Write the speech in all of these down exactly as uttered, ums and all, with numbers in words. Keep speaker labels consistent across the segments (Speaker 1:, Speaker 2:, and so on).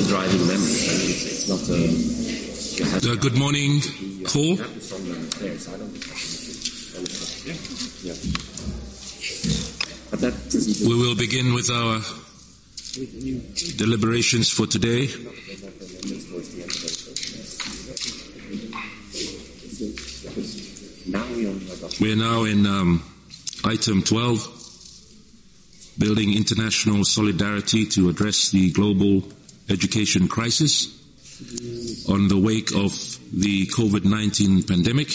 Speaker 1: driving memory. It's not a...
Speaker 2: Uh, good morning, Hall. We will begin with our deliberations for today. We are now in um, item twelve, building international solidarity to address the global education crisis on the wake of the COVID nineteen pandemic,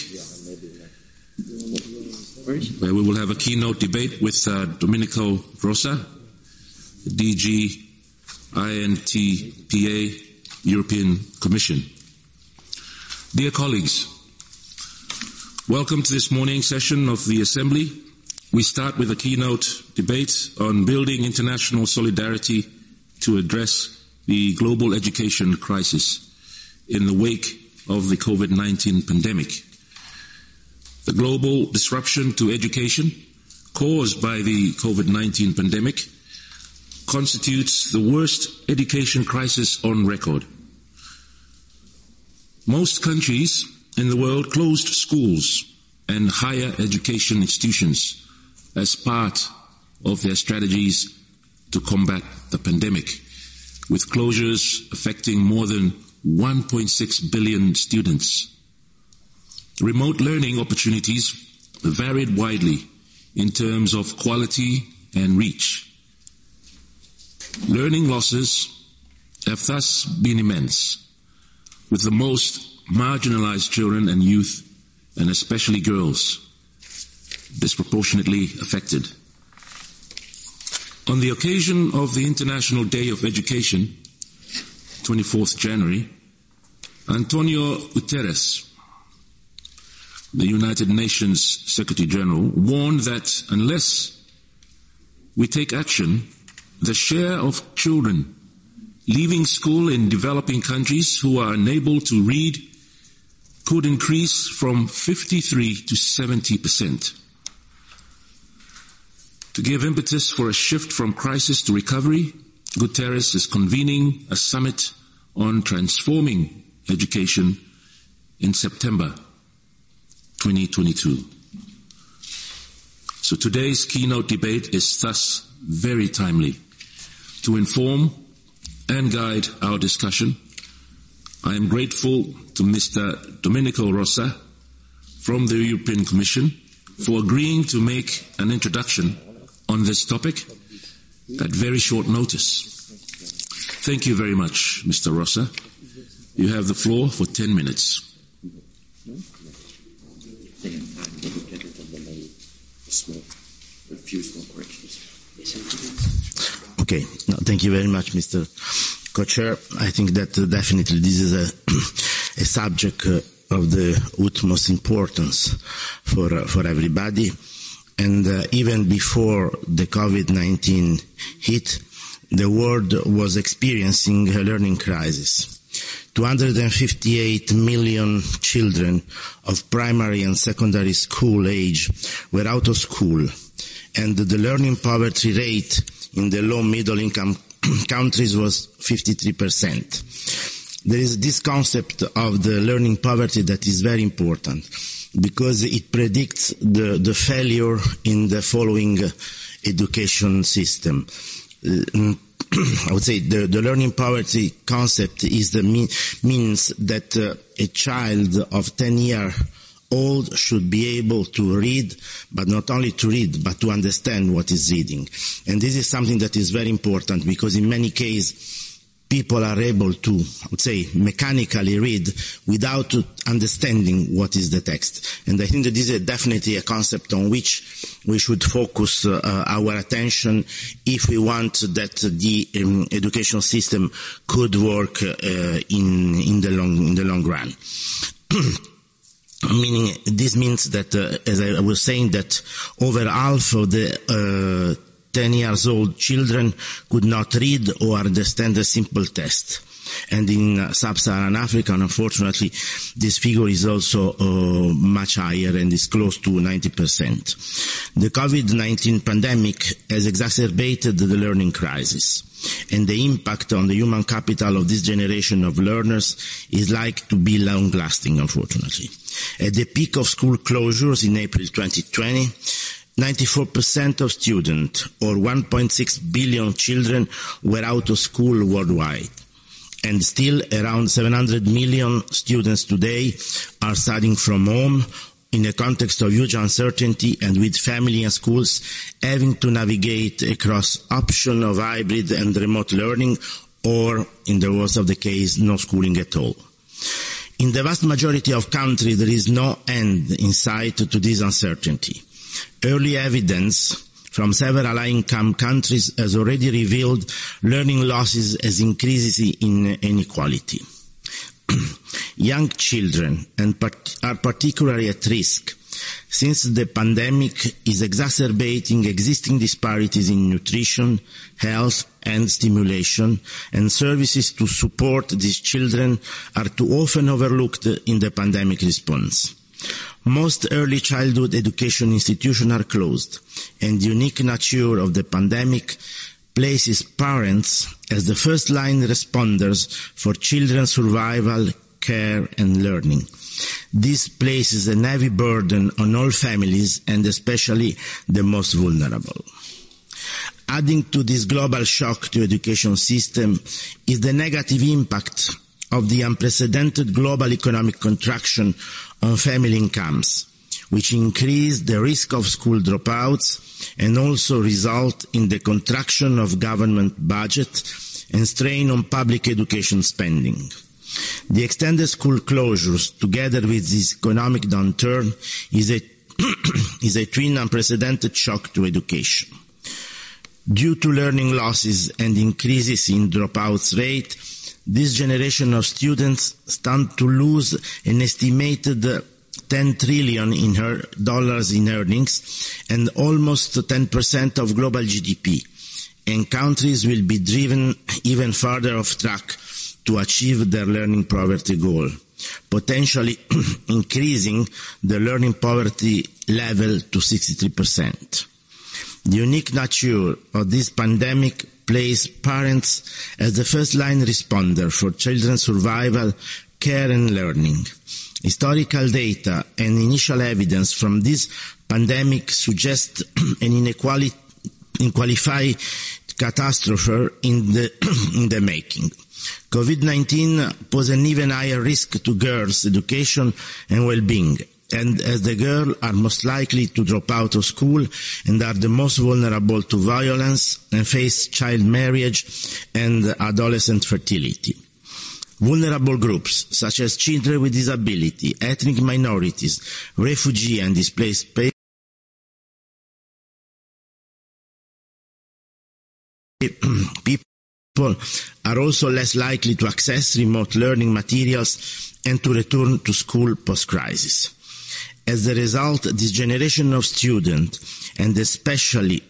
Speaker 2: where we will have a keynote debate with uh, Domenico Rosa, D G I N T P A, European Commission. Dear colleagues, welcome to this morning session of the Assembly. We start with a keynote debate on building international solidarity to address the global education crisis in the wake of the COVID nineteen pandemic. The global disruption to education caused by the COVID nineteen pandemic constitutes the worst education crisis on record. Most countries in the world closed schools and higher education institutions as part of their strategies to combat the pandemic, with closures affecting more than one point six billion students. Remote learning opportunities varied widely in terms of quality and reach. Learning losses have thus been immense, with the most marginalized children and youth, and especially girls, disproportionately affected. On the occasion of the International Day of Education, twenty-fourth January, Antonio Guterres, the United Nations Secretary General, warned that unless we take action, the share of children leaving school in developing countries who are unable to read could increase from fifty-three to seventy percent. To give impetus for a shift from crisis to recovery, Guterres is convening a summit on transforming education in September twenty twenty-two. So today's keynote debate is thus very timely. To inform and guide our discussion, I am grateful to Mister Domenico Rosa from the European Commission for agreeing to make an introduction on this topic at very short notice. Thank you very much, Mister Rosa. You have the floor for ten minutes.
Speaker 3: Okay, no, thank you very much, Mister Co-Chair. I think that uh, definitely this is a, a subject uh, of the utmost importance for uh, for everybody. And uh, even before the COVID nineteen hit, the world was experiencing a learning crisis. two hundred fifty-eight million children of primary and secondary school age were out of school, and the learning poverty rate in the low middle income countries was fifty-three percent. There is this concept of the learning poverty that is very important, because it predicts the, the failure in the following education system. Uh, I would say the, the learning poverty concept is the mean, means that uh, a child of ten years old should be able to read, but not only to read, but to understand what is reading. And this is something that is very important, because in many cases, people are able to, I would say, mechanically read without understanding what is the text. And I think that this is definitely a concept on which we should focus uh, our attention if we want that the um, education system could work uh, in, in the long, in the long run. Meaning, this means that, uh, as I was saying, that over half of the uh, ten years old children could not read or understand a simple test. And in uh, sub-Saharan Africa, unfortunately, this figure is also uh, much higher and is close to ninety percent. The COVID nineteen pandemic has exacerbated the learning crisis, and the impact on the human capital of this generation of learners is likely to be long-lasting, unfortunately. At the peak of school closures in April twenty twenty, ninety-four percent of students, or one point six billion children, were out of school worldwide. And still around seven hundred million students today are studying from home in a context of huge uncertainty and with family and schools having to navigate across options of hybrid and remote learning or, in the worst of the case, no schooling at all. In the vast majority of countries, there is no end in sight to this uncertainty. Early evidence from several high-income countries has already revealed learning losses as increases in inequality. Young children and part- are particularly at risk since the pandemic is exacerbating existing disparities in nutrition, health and stimulation, and services to support these children are too often overlooked in the pandemic response. Most early childhood education institutions are closed, and the unique nature of the pandemic places parents as the first-line responders for children's survival, care, and learning. This places a heavy burden on all families, and especially the most vulnerable. Adding to this global shock to the education system is the negative impact of the unprecedented global economic contraction on family incomes, which increase the risk of school dropouts and also result in the contraction of government budget and strain on public education spending. The extended school closures, together with this economic downturn, is a, is a twin unprecedented shock to education. Due to learning losses and increases in dropouts rate, this generation of students stand to lose an estimated ten trillion in her dollars in earnings and almost ten percent of global G D P, and countries will be driven even further off track to achieve their learning poverty goal, potentially increasing the learning poverty level to sixty-three percent. The unique nature of this pandemic place parents as the first-line responder for children's survival, care and learning. Historical data and initial evidence from this pandemic suggest an inequality, unqualified catastrophe in the, in the making. COVID nineteen poses an even higher risk to girls' education and well-being, and as the girls are most likely to drop out of school and are the most vulnerable to violence and face child marriage and adolescent fertility. Vulnerable groups such as children with disability, ethnic minorities, refugees and displaced people are also less likely to access remote learning materials and to return to school post-crisis. As a result, this generation of students, and especially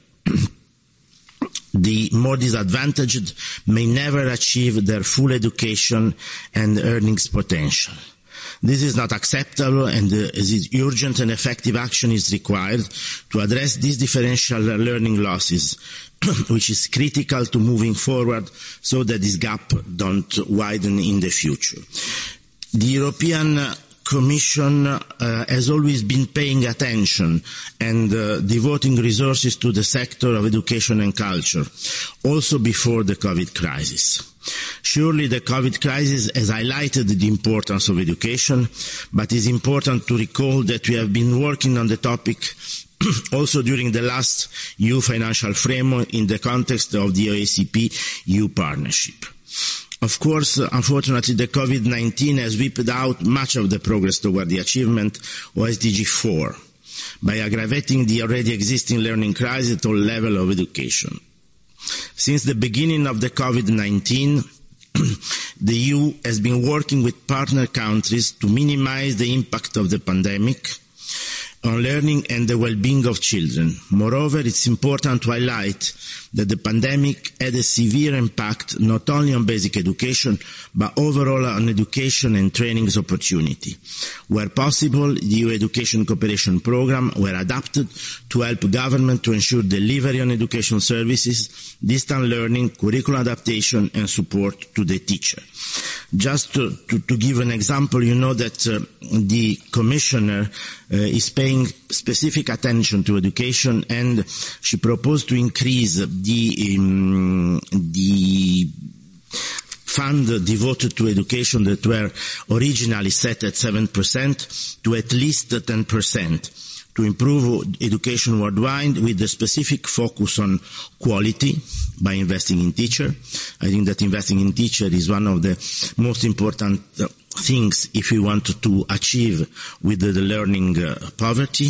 Speaker 3: the more disadvantaged, may never achieve their full education and earnings potential. This is not acceptable, and uh, urgent and effective action is required to address these differential learning losses, which is critical to moving forward so that this gap don't widen in the future. The European Commission uh, has always been paying attention and uh, devoting resources to the sector of education and culture, also before the COVID crisis. Surely the COVID crisis has highlighted the importance of education, but it is important to recall that we have been working on the topic also during the last E U financial framework in the context of the O A C P E U partnership. Of course, unfortunately, the COVID nineteen has wiped out much of the progress toward the achievement of S D G four by aggravating the already existing learning crisis at all levels of education. Since the beginning of the COVID nineteen, the E U has been working with partner countries to minimize the impact of the pandemic on learning and the well-being of children. Moreover, it's important to highlight that the pandemic had a severe impact not only on basic education, but overall on education and training opportunity. Where possible, the E U Education Cooperation Programme were adapted to help government to ensure delivery on education services, distant learning, curriculum adaptation and support to the teacher. Just to, to, to give an example, you know that uh, the Commissioner uh, is paying specific attention to education, and she proposed to increase the, um, the fund devoted to education that were originally set at seven percent to at least ten percent. To improve education worldwide with a specific focus on quality by investing in teacher. I think that investing in teacher is one of the most important uh, things if we want to achieve with the, the learning uh, poverty.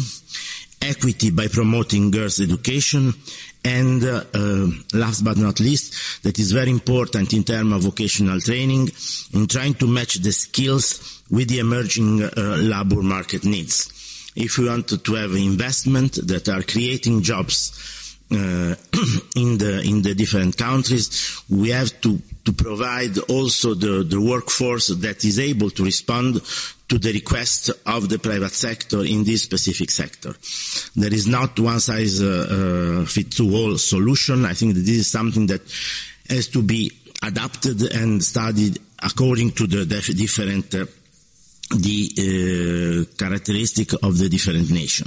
Speaker 3: Equity by promoting girls' education. And uh, uh, last but not least, that is very important in terms of vocational training, in trying to match the skills with the emerging uh, labor market needs. If we want to have investment that are creating jobs uh, in the in the different countries, we have to to provide also the the workforce that is able to respond to the requests of the private sector in this specific sector. There is not one size uh, uh, fit to all solution. I think that this is something that has to be adapted and studied according to the def- different uh, the uh, characteristic of the different nation.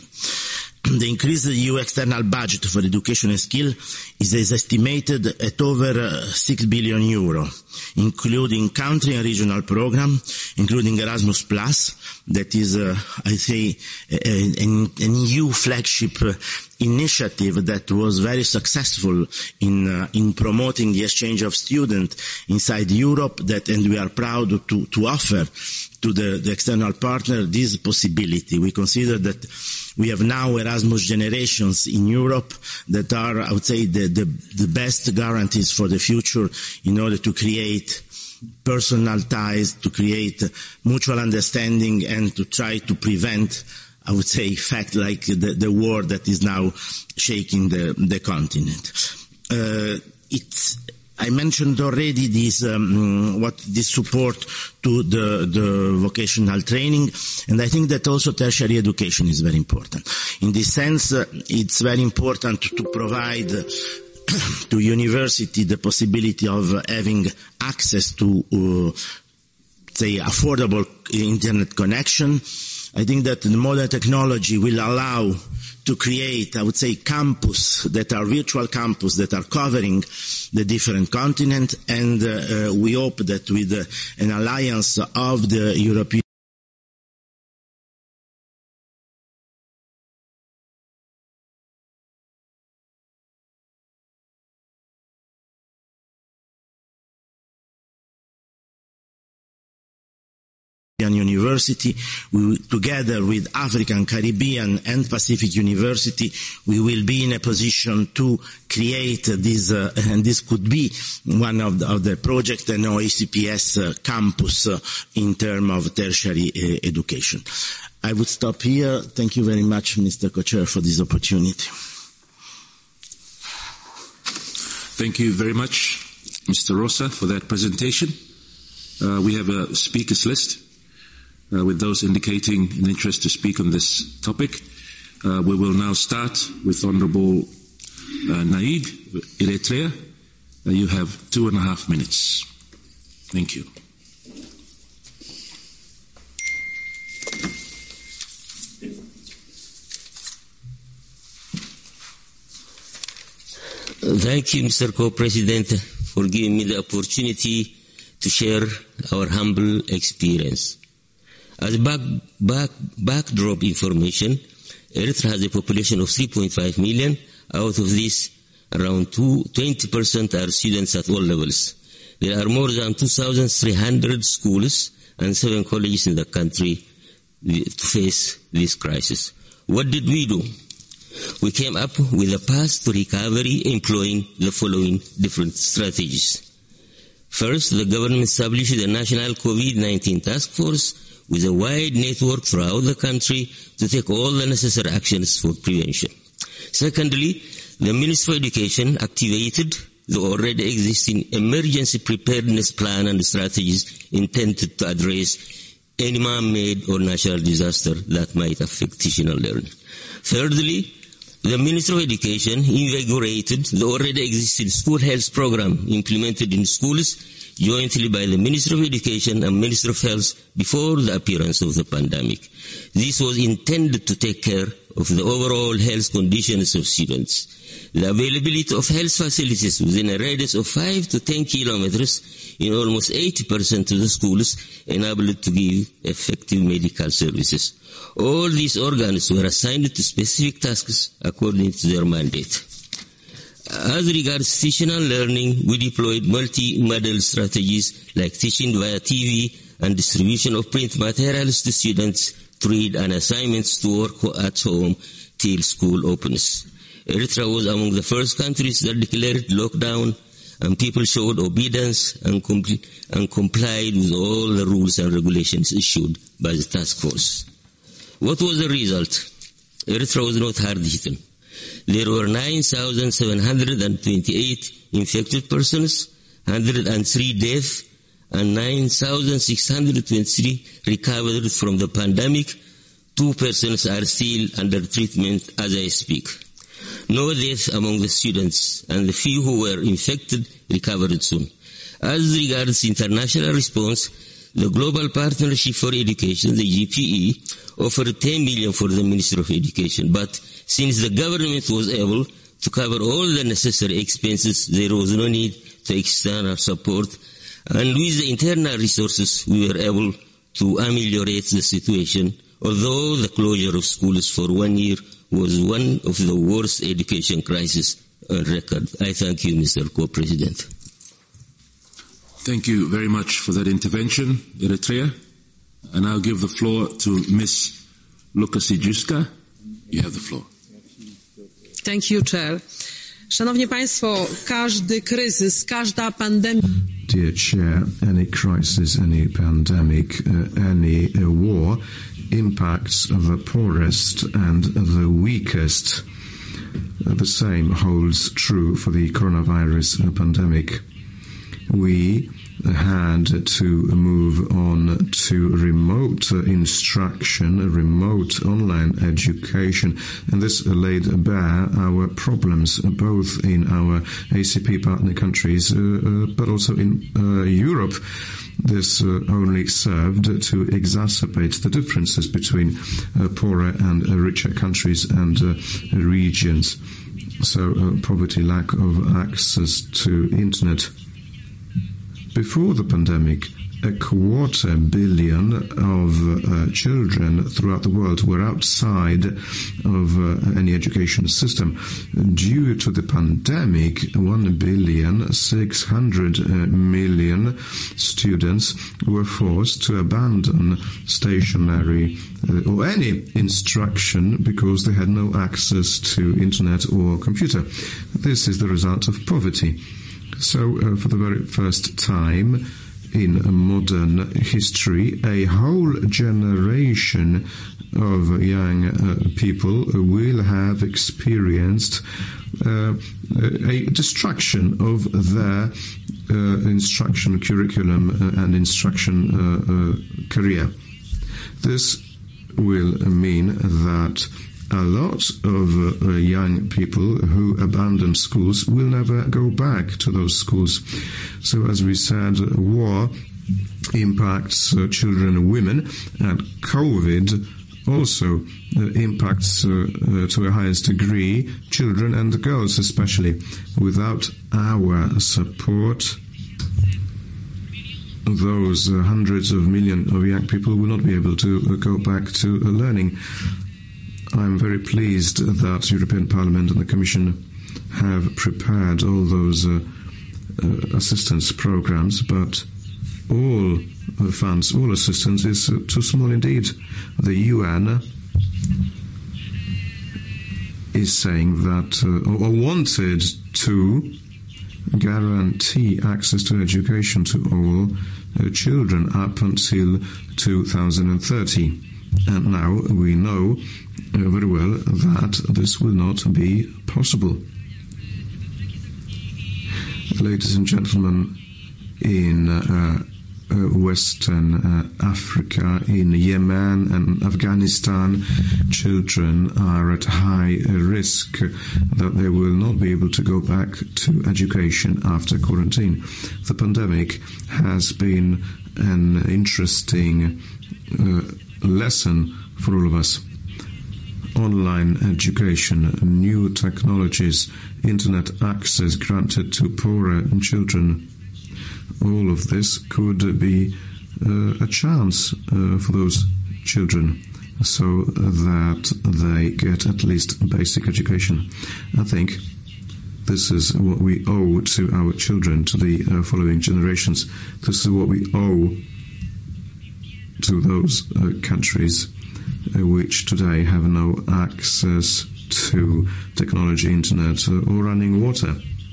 Speaker 3: The increased E U external budget for education and skill is, is estimated at over uh, six billion euro, including country and regional program, including Erasmus Plus, that is, uh, I say, an, an E U flagship uh, initiative that was very successful in uh, in promoting the exchange of students inside Europe, that, and we are proud to, to offer to the, the external partner this possibility. We consider that we have now Erasmus generations in Europe that are, I would say, the, the, the best guarantees for the future in order to create personal ties, to create mutual understanding, and to try to prevent, I would say, fact like the, the war that is now shaking the, the continent. Uh, it's, I mentioned already this, um, what this support to the, the vocational training, and I think that also tertiary education is very important. In this sense, uh, it's very important to provide to university the possibility of having access to, uh, say, affordable internet connection. I think that the modern technology will allow to create, I would say, campus that are virtual campus that are covering the different continent, and uh, uh, we hope that with uh, an alliance of the European University, we, together with African, Caribbean and Pacific University, we will be in a position to create this, uh, and this could be one of the, of the project, an O E C P S uh, campus uh, in terms of tertiary uh, education. I would stop here. Thank you very much, Mister Co-Chair, for this opportunity.
Speaker 2: Thank you very much, Mister Rosa, for that presentation. Uh, we have a speakers list. Uh, with those indicating an interest to speak on this topic. Uh, we will now start with Honourable uh, Naid, Eritrea. Uh, you have two and a half minutes. Thank you.
Speaker 4: Thank you, Mister Co-President, for giving me the opportunity to share our humble experience. As back, back, backdrop information, Eritrea has a population of three point five million. Out of this, around twenty percent are students at all levels. There are more than two thousand three hundred schools and seven colleges in the country to face this crisis. What did we do? We came up with a path to recovery employing the following different strategies. First, the government established a national COVID nineteen task force with a wide network throughout the country to take all the necessary actions for prevention. Secondly, the Ministry of Education activated the already existing emergency preparedness plan and strategies intended to address any man-made or natural disaster that might affect teaching and learning. Thirdly, the Ministry of Education invigorated the already existing school health program implemented in schools jointly by the Ministry of Education and Ministry of Health before the appearance of the pandemic. This was intended to take care of the overall health conditions of students. The availability of health facilities within a radius of five to ten kilometers in almost eighty percent of the schools enabled to give effective medical services. All these organs were assigned to specific tasks according to their mandate. As regards teaching and learning, we deployed multi-model strategies like teaching via T V and distribution of print materials to students to read and assignments to work at home till school opens. Eritrea was among the first countries that declared lockdown, and people showed obedience and, compl- and complied with all the rules and regulations issued by the task force. What was the result? Eritrea was not hard hit. There were nine thousand seven hundred twenty-eight infected persons, one hundred three deaths, and nine thousand six hundred twenty-three recovered from the pandemic. Two persons are still under treatment as I speak. No deaths among the students, and the few who were infected recovered soon. As regards international response, the Global Partnership for Education, the G P E, offered ten million for the Ministry of Education, but since the government was able to cover all the necessary expenses, there was no need to external support, and with the internal resources we were able to ameliorate the situation, although the closure of schools for one year was one of the worst education crises on record. I thank you, Mister Co-President.
Speaker 2: Thank you very much for that intervention, Eritrea. And I'll give the floor to Miz Lukasiewicz. You have the floor.
Speaker 5: Thank you, Chair. Szanowni Państwo, każdy kryzys, każda pandemia...
Speaker 6: Dear Chair, any crisis, any pandemic, uh, any uh, war impacts the poorest and the weakest. Uh, the same holds true for the coronavirus uh, pandemic. We had to move on to remote instruction, remote online education, and this laid bare our problems both in our A C P partner countries, uh, uh, but also in uh, Europe. This uh, only served to exacerbate the differences between uh, poorer and uh, richer countries and uh, regions. So uh, poverty, lack of access to internet. Before the pandemic, a quarter billion of uh, children throughout the world were outside of uh, any education system. Due to the pandemic, one billion six hundred million students were forced to abandon stationary uh, or any instruction because they had no access to internet or computer. This is the result of poverty. So, uh, for the very first time in modern history, a whole generation of young uh, people will have experienced uh, a destruction of their uh, instruction curriculum and instruction uh, uh, career. This will mean that a lot of uh, young people who abandon schools will never go back to those schools. So, as we said, war impacts uh, children and women, and COVID also uh, impacts uh, uh, to a highest degree children and girls especially. Without our support, those uh, hundreds of millions of young people will not be able to uh, go back to uh, learning. I'm very pleased that the European Parliament and the Commission have prepared all those uh, uh, assistance programs, but all uh, funds, all assistance is uh, too small indeed. The U N is saying that, uh, or wanted to guarantee access to education to all uh, children up until two thousand thirty. And now we know uh, very well that this will not be possible. Ladies and gentlemen, in uh, uh, Western uh, Africa, in Yemen and Afghanistan, children are at high risk that they will not be able to go back to education after quarantine. The pandemic has been an interesting uh, lesson for all of us. Online education, new technologies, internet access granted to poorer children. All of this could be uh, a chance uh, for those children so that they get at least basic education. I think this is what we owe to our children, to the uh, following generations. This is what we owe to those uh, countries uh, which today have no access to technology, internet, uh, or running water.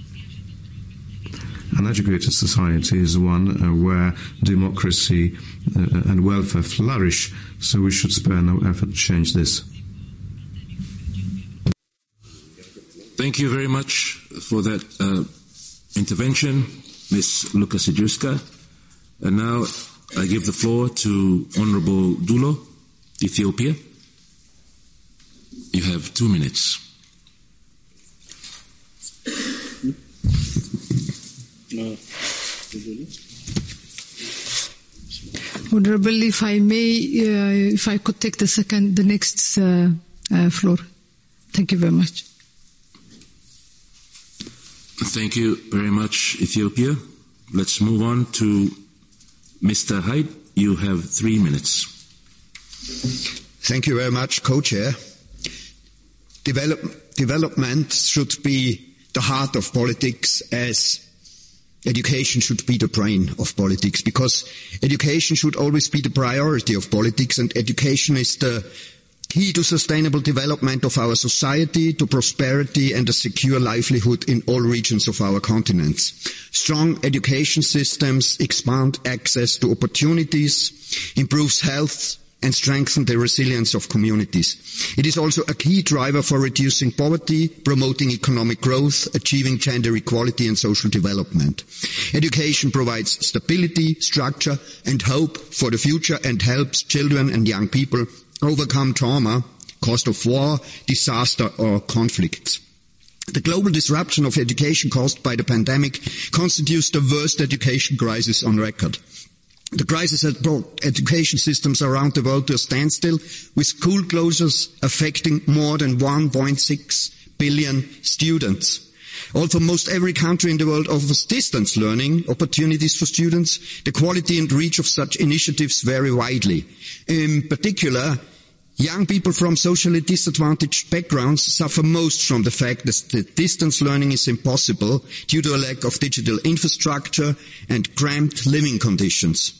Speaker 6: An educated society is one uh, where democracy uh, and welfare flourish, so we should spare no effort to change this.
Speaker 2: Thank you very much for that uh, intervention, Miz Luka Sijuska. And now I give the floor to Honorable Dulo, Ethiopia. You have two minutes.
Speaker 7: Honorable, if I may, uh, if I could take the second, the next uh, uh, floor. Thank you very much.
Speaker 2: Thank you very much, Ethiopia. Let's move on to Mister Hyde. You have three minutes.
Speaker 8: Thank you very much, Co-Chair. Develop, development should be the heart of politics, as education should be the brain of politics, because education should always be the priority of politics, and education is the key to sustainable development of our society, to prosperity and a secure livelihood in all regions of our continents. Strong education systems expand access to opportunities, improves health, and strengthen the resilience of communities. It is also a key driver for reducing poverty, promoting economic growth, achieving gender equality and social development. Education provides stability, structure and hope for the future, and helps children and young people overcome trauma caused of war, disaster or conflicts. The global disruption of education caused by the pandemic constitutes the worst education crisis on record. The crisis has brought education systems around the world to a standstill, with school closures affecting more than one point six billion students. Although most every country in the world offers distance learning opportunities for students, the quality and reach of such initiatives vary widely. In particular, young people from socially disadvantaged backgrounds suffer most from the fact that distance learning is impossible due to a lack of digital infrastructure and cramped living conditions.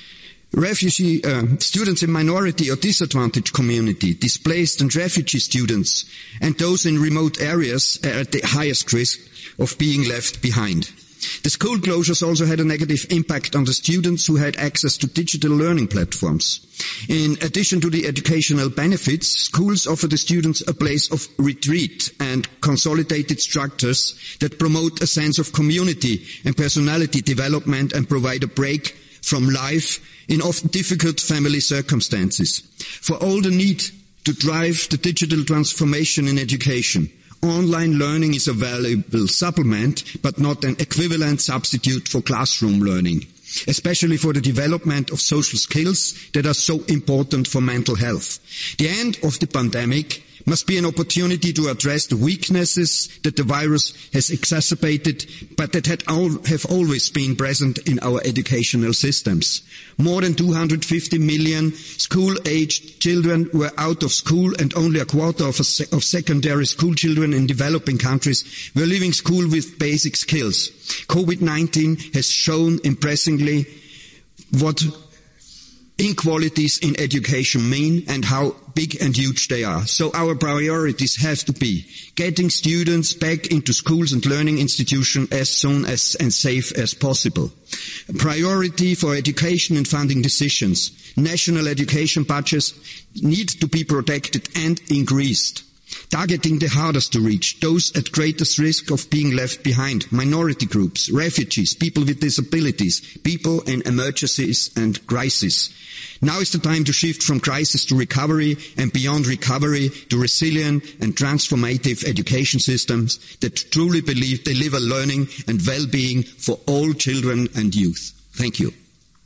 Speaker 8: Refugee uh, students in minority or disadvantaged community, displaced and refugee students, and those in remote areas are at the highest risk of being left behind. The school closures also had a negative impact on the students who had access to digital learning platforms. In addition to the educational benefits, schools offer the students a place of retreat and consolidated structures that promote a sense of community and personality development and provide a break from life in often difficult family circumstances. For all the need to drive the digital transformation in education, online learning is a valuable supplement, but not an equivalent substitute for classroom learning, especially for the development of social skills that are so important for mental health. The end of the pandemic must be an opportunity to address the weaknesses that the virus has exacerbated, but that had all, have always been present in our educational systems. More than two hundred fifty million school-aged children were out of school, and only a quarter of, a se- of secondary school children in developing countries were leaving school with basic skills. COVID nineteen has shown impressively what inequalities in education mean and how big and huge they are. So our priorities have to be getting students back into schools and learning institutions as soon as and safe as possible. A priority for education and funding decisions. National education budgets need to be protected and increased. Targeting the hardest to reach, those at greatest risk of being left behind, minority groups, refugees, people with disabilities, people in emergencies and crises. Now is the time to shift from crisis to recovery and beyond recovery to resilient and transformative education systems that truly believe deliver learning and well-being for all children and youth. Thank you.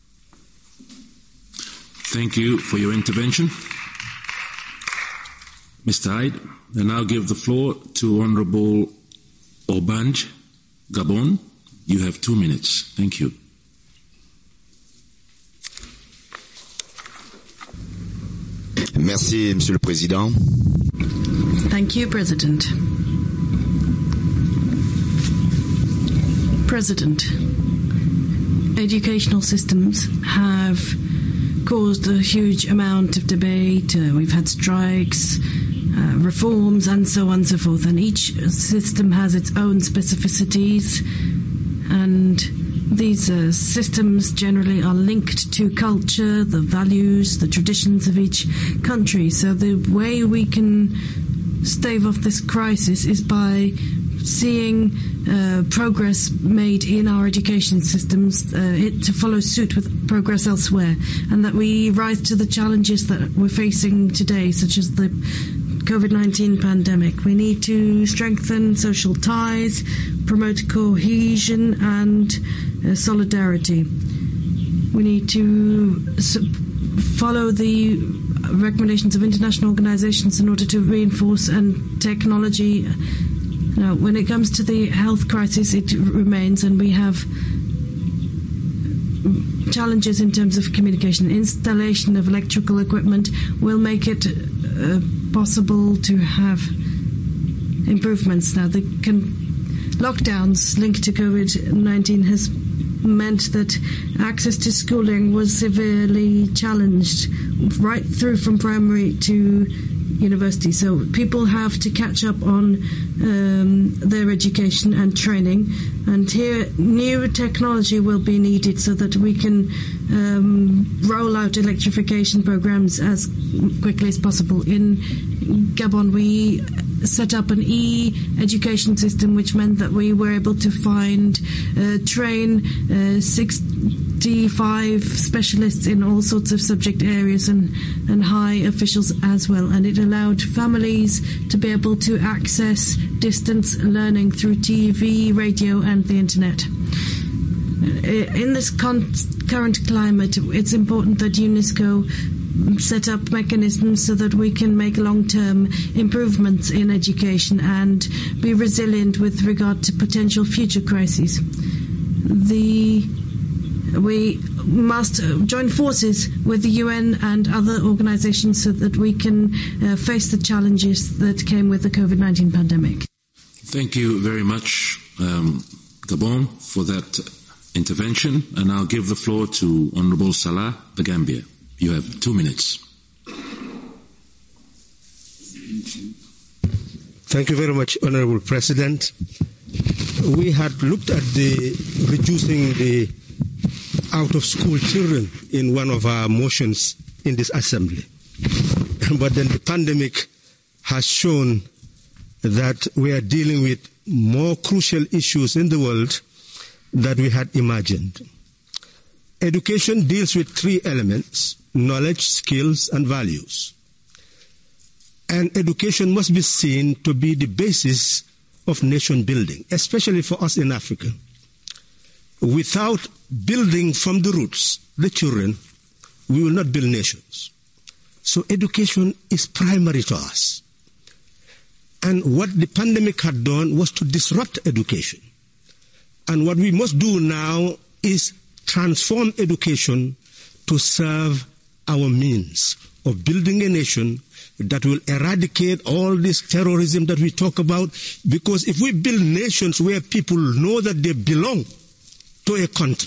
Speaker 2: Thank you for your intervention. Mister Hyde, I now give the floor to Honourable Obanj, Gabon. You have two minutes. Thank you.
Speaker 9: Merci, Monsieur le Président.
Speaker 10: Thank you, President. President, educational systems have caused a huge amount of debate. Uh, we've had strikes, uh, reforms, and so on and so forth. And each system has its own specificities. And these uh, systems generally are linked to culture, the values, the traditions of each country. So the way we can stave off this crisis is by seeing uh, progress made in our education systems uh, it, to follow suit with progress elsewhere, and that we rise to the challenges that we're facing today, such as the COVID nineteen pandemic. We need to strengthen social ties, promote cohesion and uh, solidarity. We need to su- follow the recommendations of international organizations in order to reinforce and technology. Now, when it comes to the health crisis, it remains, and we have challenges in terms of communication. Installation of electrical equipment will make it uh, possible to have improvements. Now, the con- lockdowns linked to COVID nineteen has meant that access to schooling was severely challenged right through from primary to university. So people have to catch up on um, their education and training. And here, new technology will be needed so that we can um, roll out electrification programs as quickly as possible. In Gabon, we set up an e-education system, which meant that we were able to find, uh, train uh, sixty-five specialists in all sorts of subject areas and, and high officials as well. And it allowed families to be able to access distance learning through T V, radio, and the internet. In this con- current climate, it's important that UNESCO set up mechanisms so that we can make long-term improvements in education and be resilient with regard to potential future crises. The, we must join forces with the U N and other organizations so that we can uh, face the challenges that came with the COVID nineteen pandemic.
Speaker 2: Thank you very much, um, Gabon, for that intervention. And I'll give the floor to Honourable Salah, the Gambia. You have two minutes.
Speaker 11: Thank you very much, Honourable President. We had looked at the reducing the out-of-school children in one of our motions in this assembly. But then the pandemic has shown that we are dealing with more crucial issues in the world than we had imagined. Education deals with three elements: knowledge, skills, and values. And education must be seen to be the basis of nation building, especially for us in Africa. Without building from the roots the children, we will not build nations. So education is primary to us. And what the pandemic had done was to disrupt education. And what we must do now is transform education to serve our means of building a nation that will eradicate all this terrorism that we talk about. Because if we build nations where people know that they belong to a country,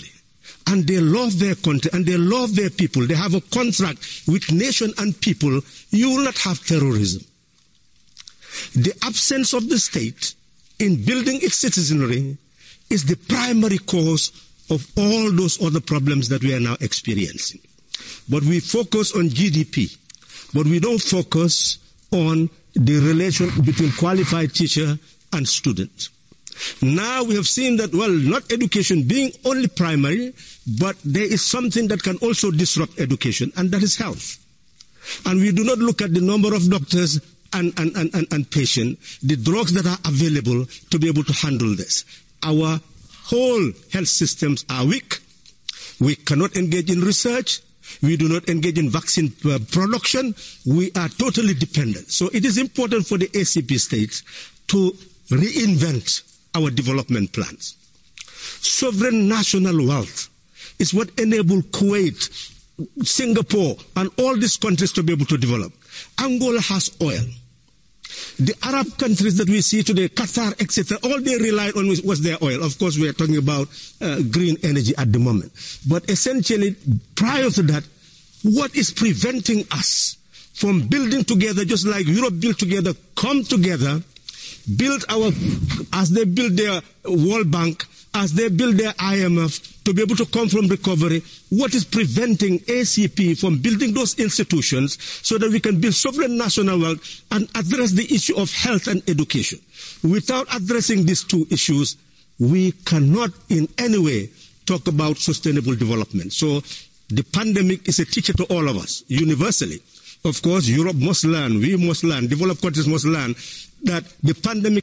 Speaker 11: and they love their country and they love their people, they have a contract with nation and people, you will not have terrorism. The absence of the state in building its citizenry is the primary cause of all those other problems that we are now experiencing. But we focus on G D P, but we don't focus on the relation between qualified teacher and student. Now we have seen that, well, not education being only primary, but there is something that can also disrupt education, and that is health. And we do not look at the number of doctors and, and, and, and, and patients, the drugs that are available to be able to handle this. Our whole health systems are weak. We cannot engage in research. We do not engage in vaccine uh, production. We are totally dependent. So it is important for the A C P states to reinvent our development plans. Sovereign national wealth is what enabled Kuwait, Singapore, and all these countries to be able to develop. Angola has oil. The Arab countries that we see today, Qatar, et cetera, all they relied on was, was their oil. Of course, we are talking about uh, green energy at the moment. But essentially, prior to that, what is preventing us from building together, just like Europe built together, come together, build our, as they build their World Bank, as they build their I M F, to be able to come from recovery, what is preventing A C P from building those institutions so that we can build sovereign national wealth and address the issue of health and education? Without addressing these two issues, we cannot in any way talk about sustainable development. So the pandemic is a teacher to all of us, universally. Of course, Europe must learn, we must learn, developed countries must learn that the pandemic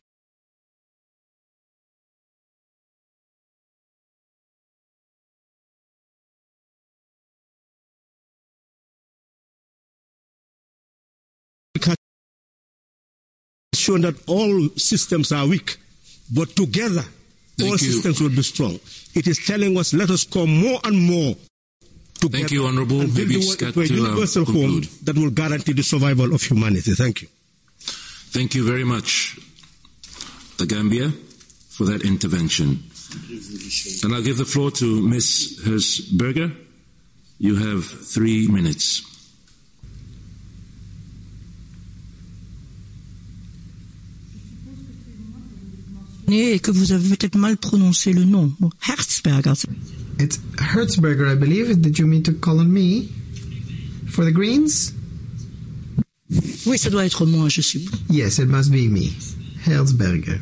Speaker 11: has shown that all systems are weak, but together
Speaker 2: Thank
Speaker 11: all
Speaker 2: you.
Speaker 11: systems will be strong. It is telling us, let us come more and more together.
Speaker 2: Thank you, Honourable.
Speaker 11: And build
Speaker 2: Maybe
Speaker 11: the
Speaker 2: just
Speaker 11: world
Speaker 2: got
Speaker 11: into a
Speaker 2: to, uh,
Speaker 11: universal home
Speaker 2: conclude.
Speaker 11: that will guarantee the survival of humanity. Thank you.
Speaker 2: Thank you very much, the Gambia, for that intervention. And I'll give the floor to Miz Herzberger. You have three minutes.
Speaker 9: Et que vous avez peut-être mal prononcé le nom. Herzberger.
Speaker 12: It's Herzberger, I believe. Did you mean to call on me for the Greens?
Speaker 9: Oui, ça doit être moi, je suppose.
Speaker 12: Yes, it must be me. Herzberger.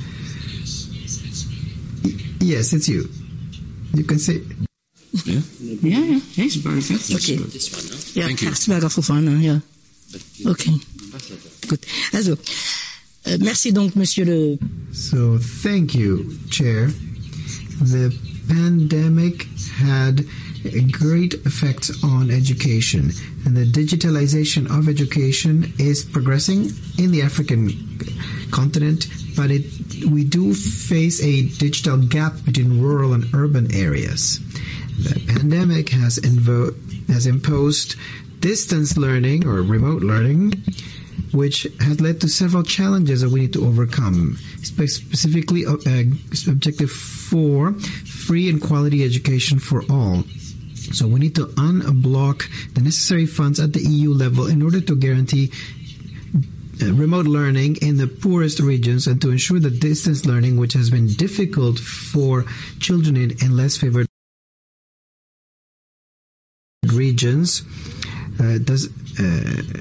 Speaker 12: Y- yes, it's you. You can say...
Speaker 2: Yeah?
Speaker 9: Yeah, yeah, Herzberger. Okay. Ja,
Speaker 2: Thank you.
Speaker 9: Herzberger Fofana, ja. Okay. Gut. Also, äh, merci donc, Monsieur le...
Speaker 12: So, thank you, Chair. The pandemic had a great effects on education, and the digitalization of education is progressing in the African continent, but it, we do face a digital gap between rural and urban areas. The pandemic has, invo- has imposed distance learning or remote learning, which has led to several challenges that we need to overcome, Spe- specifically uh, Objective four, free and quality education for all. So we need to unblock the necessary funds at the E U level in order to guarantee uh, remote learning in the poorest regions and to ensure that distance learning, which has been difficult for children in, in less favored regions, uh, does... Uh,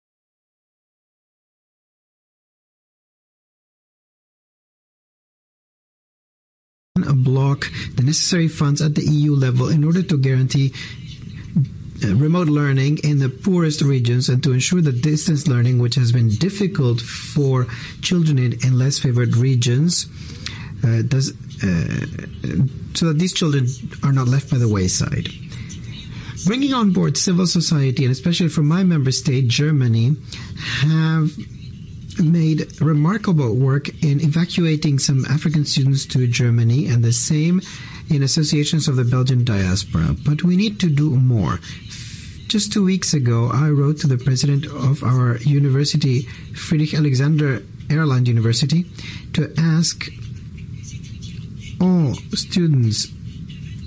Speaker 12: block the necessary funds at the E U level in order to guarantee uh, remote learning in the poorest regions and to ensure that distance learning, which has been difficult for children in, in less favored regions, uh, does uh, so that these children are not left by the wayside. Bringing on board civil society, and especially from my member state, Germany, have made remarkable work in evacuating some African students to Germany, and the same in associations of the Belgian diaspora. But we need to do more. Just two weeks ago, I wrote to the president of our university, Friedrich Alexander Erland University, to ask all students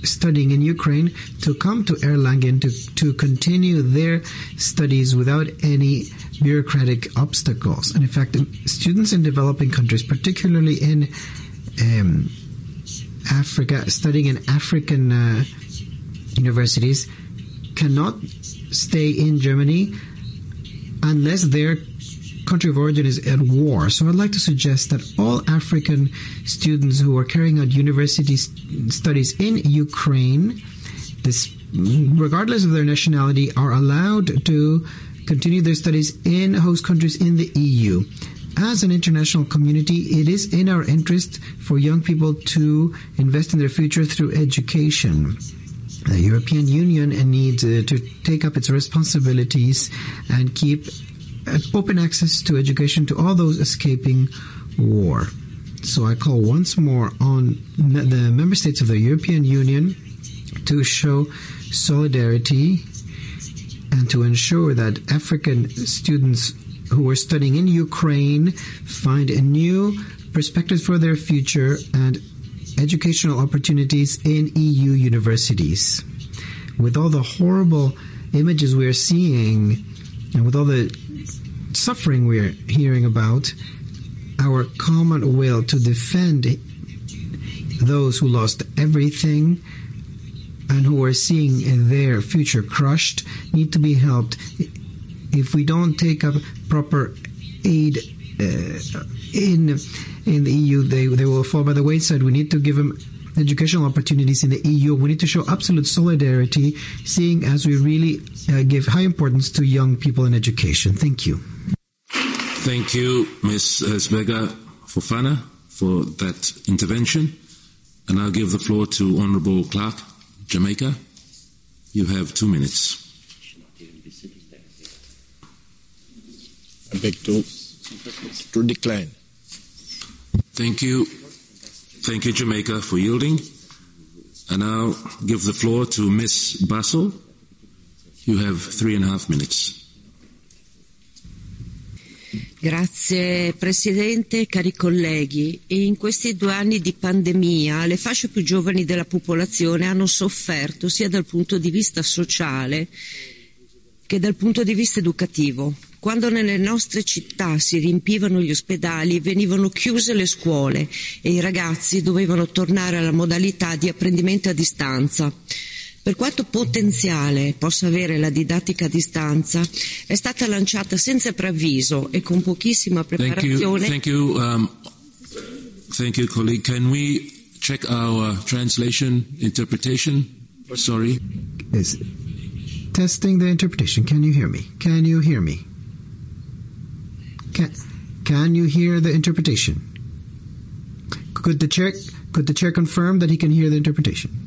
Speaker 12: studying in Ukraine to come to Erlangen to, to continue their studies without any bureaucratic obstacles. And in fact, students in developing countries, particularly in um, Africa, studying in African uh, universities, cannot stay in Germany unless their country of origin is at war. So I'd like to suggest that all African students who are carrying out university st- studies in Ukraine, this, regardless of their nationality, are allowed to continue their studies in host countries in the E U. As an international community, it is in our interest for young people to invest in their future through education. The European Union needs uh, to take up its responsibilities and keep open access to education to all those escaping war. So I call once more on the member states of the European Union to show solidarity and to ensure that African students who are studying in Ukraine find a new perspective for their future and educational opportunities in E U universities. With all the horrible images we are seeing and with all the suffering we're hearing about, our common will to defend those who lost everything and who are seeing their future crushed need to be helped. If we don't take up proper aid uh, in in the E U, they they will fall by the wayside. We need to give them educational opportunities in the E U. We need to show absolute solidarity, seeing as we really uh, give high importance to young people in education. Thank you.
Speaker 2: Thank you, Miz Esbega Fofana, for that intervention. And I'll give the floor to Honorable Clark, Jamaica. You have two minutes.
Speaker 13: I beg to, to decline.
Speaker 2: Thank you. Thank you, Jamaica, for yielding. And I'll give the floor to Miss Bassel. You have three and a half minutes.
Speaker 14: Grazie Presidente, cari colleghi. In questi due anni di pandemia le fasce più giovani della popolazione hanno sofferto sia dal punto di vista sociale che dal punto di vista educativo. Quando nelle nostre città si riempivano gli ospedali, venivano chiuse le scuole e i ragazzi dovevano tornare alla modalità di apprendimento a distanza. Per quanto potenziale possa avere la didattica a distanza, è stata lanciata senza preavviso e con pochissima preparazione.
Speaker 2: Thank you, thank you, um, thank you, colleague. Can we check our translation, interpretation? Sorry.
Speaker 12: Yes. Testing the interpretation. Can you hear me? Can you hear me? Can, can you hear the interpretation? Could the chair could the chair confirm that he can hear the interpretation?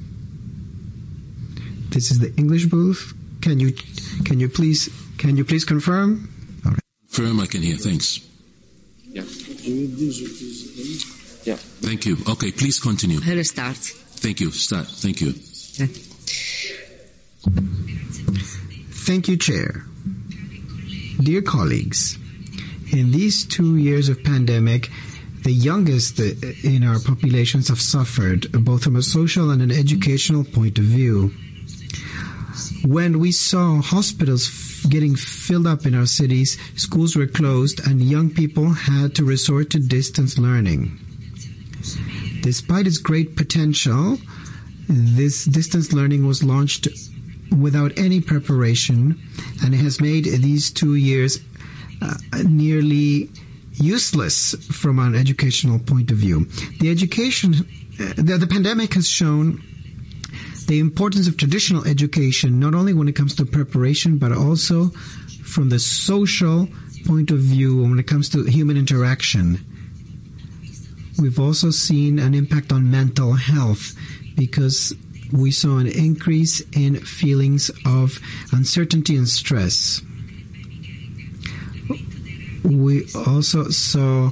Speaker 12: This is the English booth. Can you can you please can you please confirm? All right.
Speaker 2: Confirm, I can hear. Thanks.
Speaker 1: Yeah. Yeah.
Speaker 2: Thank you. Okay, please continue.
Speaker 14: Let's start.
Speaker 2: Thank you. Start. Thank you.
Speaker 14: Yeah.
Speaker 12: Thank you, Chair. Dear colleagues, in these two years of pandemic, the youngest in our populations have suffered, both from a social and an educational point of view. When we saw hospitals f- getting filled up in our cities, schools were closed, and young people had to resort to distance learning. Despite its great potential, this distance learning was launched without any preparation, and it has made these two years uh, nearly useless from an educational point of view. The education, uh, the, the pandemic has shown the importance of traditional education, not only when it comes to preparation, but also from the social point of view when it comes to human interaction. We've also seen an impact on mental health because we saw an increase in feelings of uncertainty and stress. We also saw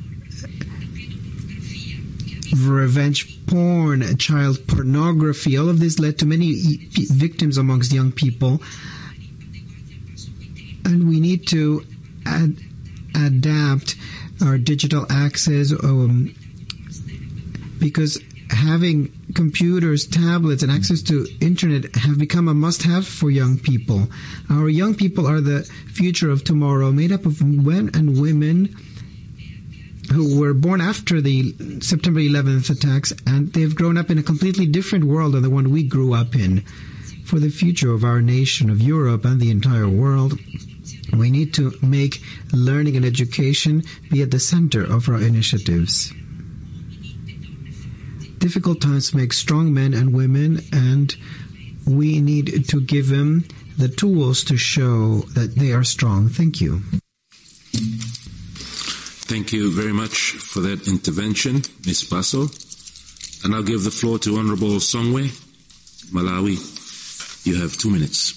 Speaker 12: revenge porn, child pornography. All of this led to many victims amongst young people. And we need to ad- adapt our digital access um, because having computers, tablets, and access to internet have become a must-have for young people. Our young people are the future of tomorrow, made up of men and women who were born after the September eleventh attacks, and they've grown up in a completely different world than the one we grew up in. For the future of our nation, of Europe, and the entire world, we need to make learning and education be at the center of our initiatives. Difficult times make strong men and women, and we need to give them the tools to show that they are strong. Thank you.
Speaker 2: Thank you very much for that intervention, Miz Basso. And I'll give the floor to Honorable Songwe, Malawi. You have two minutes.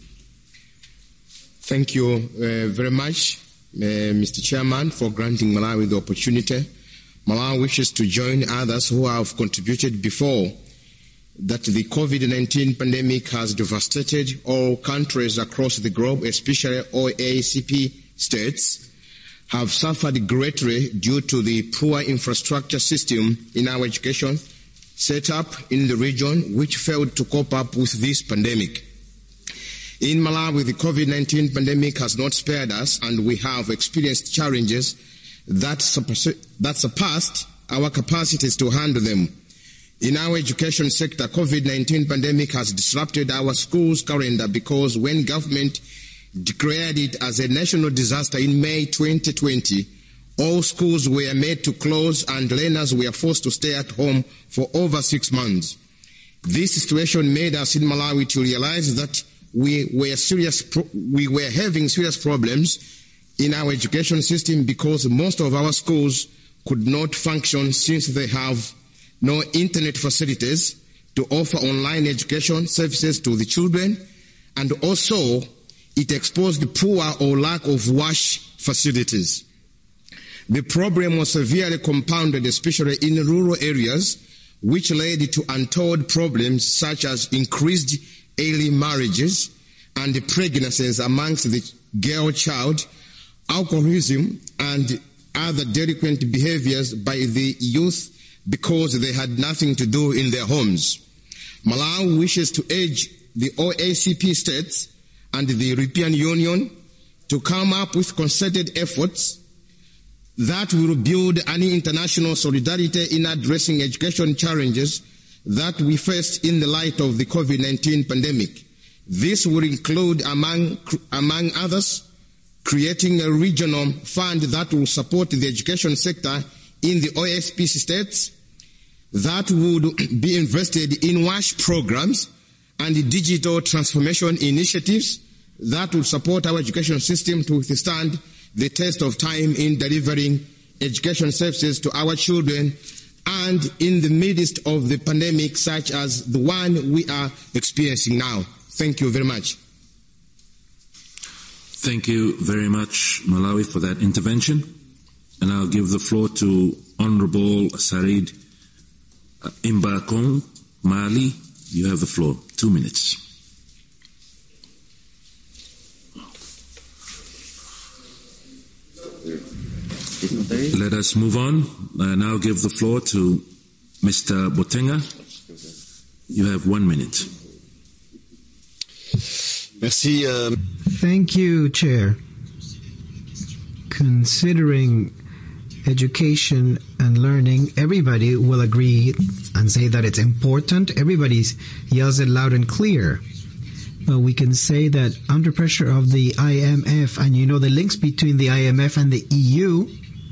Speaker 15: Thank you uh, very much, uh, Mister Chairman, for granting Malawi the opportunity. Malawi wishes to join others who have contributed before that the COVID nineteen pandemic has devastated all countries across the globe, especially O A C P states, have suffered greatly due to the poor infrastructure system in our education set up in the region, which failed to cope up with this pandemic. In Malawi, the COVID nineteen pandemic has not spared us, and we have experienced challenges that, that surpassed our capacities to handle them. In our education sector, COVID nineteen pandemic has disrupted our schools calendar because when government declared it as a national disaster in May twenty twenty, all schools were made to close and learners were forced to stay at home for over six months. This situation made us in Malawi to realize that we were serious, pro- we were having serious problems in our education system because most of our schools could not function since they have no internet facilities to offer online education services to the children, and also it exposed the poor or lack of wash facilities. The problem was severely compounded, especially in rural areas, which led to untold problems such as increased early marriages and pregnancies amongst the girl child, alcoholism, and other delinquent behaviors by the youth because they had nothing to do in their homes. Malawi wishes to urge the O A C P states and the European Union to come up with concerted efforts that will build an international solidarity in addressing education challenges that we faced in the light of the COVID nineteen pandemic. This will include, among, among others, creating a regional fund that will support the education sector in the O A C P states, that would be invested in WASH programs and digital transformation initiatives that will support our education system to withstand the test of time in delivering education services to our children and in the midst of the pandemic such as the one we are experiencing now. Thank you very much.
Speaker 2: Thank you very much, Malawi, for that intervention. And I'll give the floor to Honorable Sarid Imbakong, Mali. You have the floor. Two minutes. Let us move on. I now give the floor to Mister Botenga. You have one minute.
Speaker 12: Merci. Um... Thank you, Chair. Considering education and learning, everybody will agree and say that it's important. Everybody yells it loud and clear. But we can say that under pressure of the I M F, and you know the links between the I M F and the E U,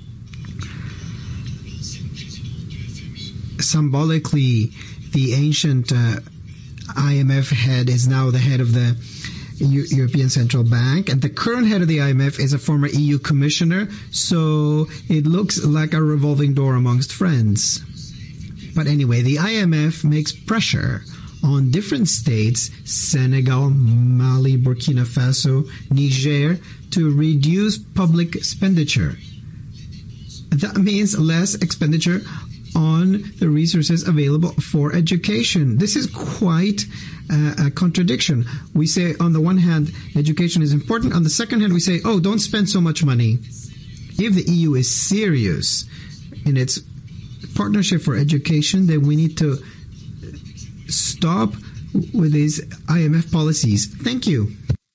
Speaker 12: symbolically, the ancient uh, I M F head is now the head of the U- European Central Bank, and the current head of the I M F is a former E U commissioner, so it looks like a revolving door amongst friends. But anyway, the I M F makes pressure on different states, Senegal, Mali, Burkina Faso, Niger, to reduce public expenditure. That means less expenditure on the resources available for education. This is quite uh, a contradiction. We say, on the one hand, education is important. On the second hand, we say, oh, don't spend so much money. If the E U is serious in its partnership for education, then we need to stop with these I M F policies. Thank you.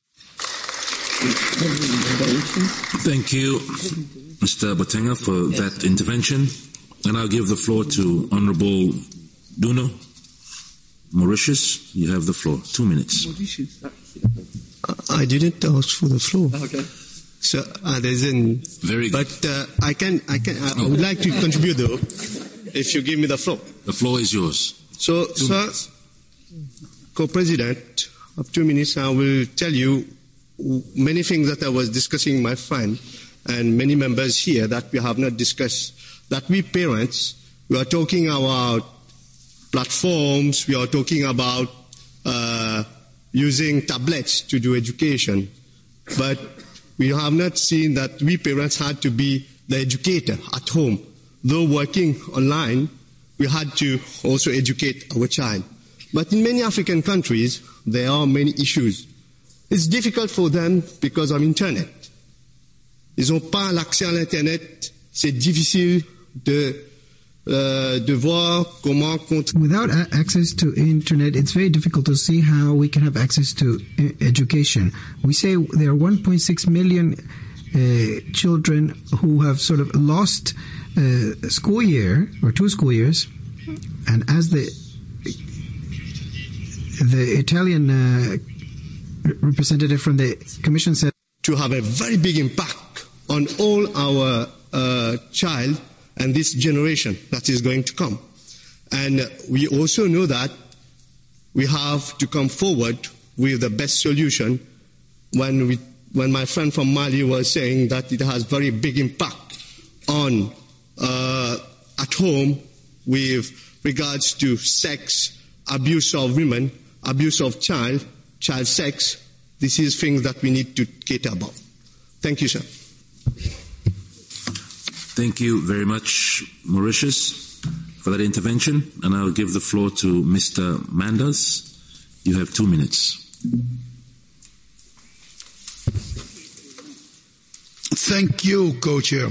Speaker 2: Thank you, Mister Botenga, for that intervention. And I'll give the floor to Honorable Duno Mauritius. You have the floor. Two minutes.
Speaker 11: I didn't ask for the floor.
Speaker 16: Okay.
Speaker 11: So uh, there's an
Speaker 2: very good.
Speaker 11: But uh, I can, I can, I would like to contribute though, if you give me the floor.
Speaker 2: The floor is yours.
Speaker 11: So,
Speaker 2: two
Speaker 11: sir,
Speaker 2: minutes.
Speaker 11: Co-President, of two minutes, I will tell you many things that I was discussing with my friend and many members here that we have not discussed. That we parents, we are talking about platforms, we are talking about uh, using tablets to do education, but we have not seen that we parents had to be the educator at home. Though working online, we had to also educate our child. But in many African countries, there are many issues. It's difficult for them because of Internet. Ils n'ont pas l'accès à l'Internet. C'est difficile de, uh, de voir comment...
Speaker 12: Without access to Internet, it's very difficult to see how we can have access to education. We say there are one point six million uh, children who have sort of lost uh, school year, or two school years, and as the the Italian uh, representative from the Commission said,
Speaker 11: to have a very big impact on all our uh, child and this generation that is going to come. And we also know that we have to come forward with the best solution. When we, when my friend from Mali was saying that it has very big impact on uh, at home with regards to sex, abuse of women, abuse of child, child sex. This is things that we need to cater about. Thank you, sir.
Speaker 2: Thank you very much, Mauritius, for that intervention. And I'll give the floor to Mister Manders. You have two minutes.
Speaker 17: Thank you, Co-Chair.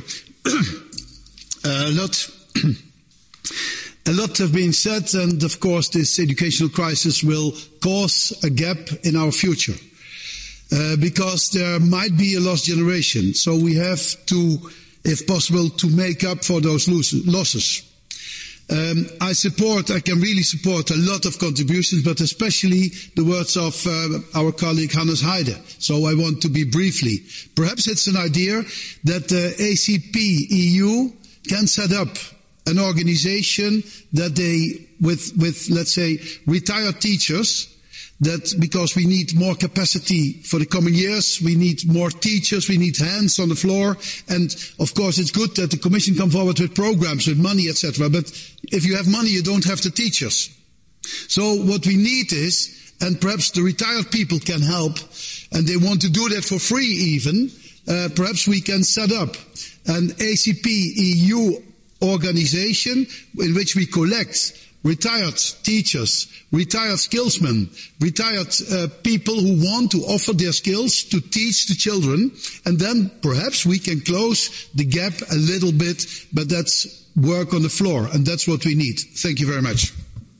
Speaker 17: a lot, a lot have been said, and of course this educational crisis will cause a gap in our future. Uh, because there might be a lost generation. So we have to, if possible, to make up for those losses. Um, I support, I can really support a lot of contributions, but especially the words of uh, our colleague Hannes Heide. So I want to be briefly. Perhaps it's an idea that the A C P E U can set up an organization that they, with, with, let's say, retired teachers, that because we need more capacity for the coming years, we need more teachers, we need hands on the floor, and of course it's good that the Commission come forward with programs, with money, et cetera. But if you have money, you don't have the teachers. So what we need is, and perhaps the retired people can help, and they want to do that for free even, uh, perhaps we can set up an A C P E U organization in which we collect retired teachers, retired skillsmen, retired uh, people who want to offer their skills to teach the children, and then perhaps we can close the gap a little bit, but that's work on the floor, and that's what we need. Thank you very much.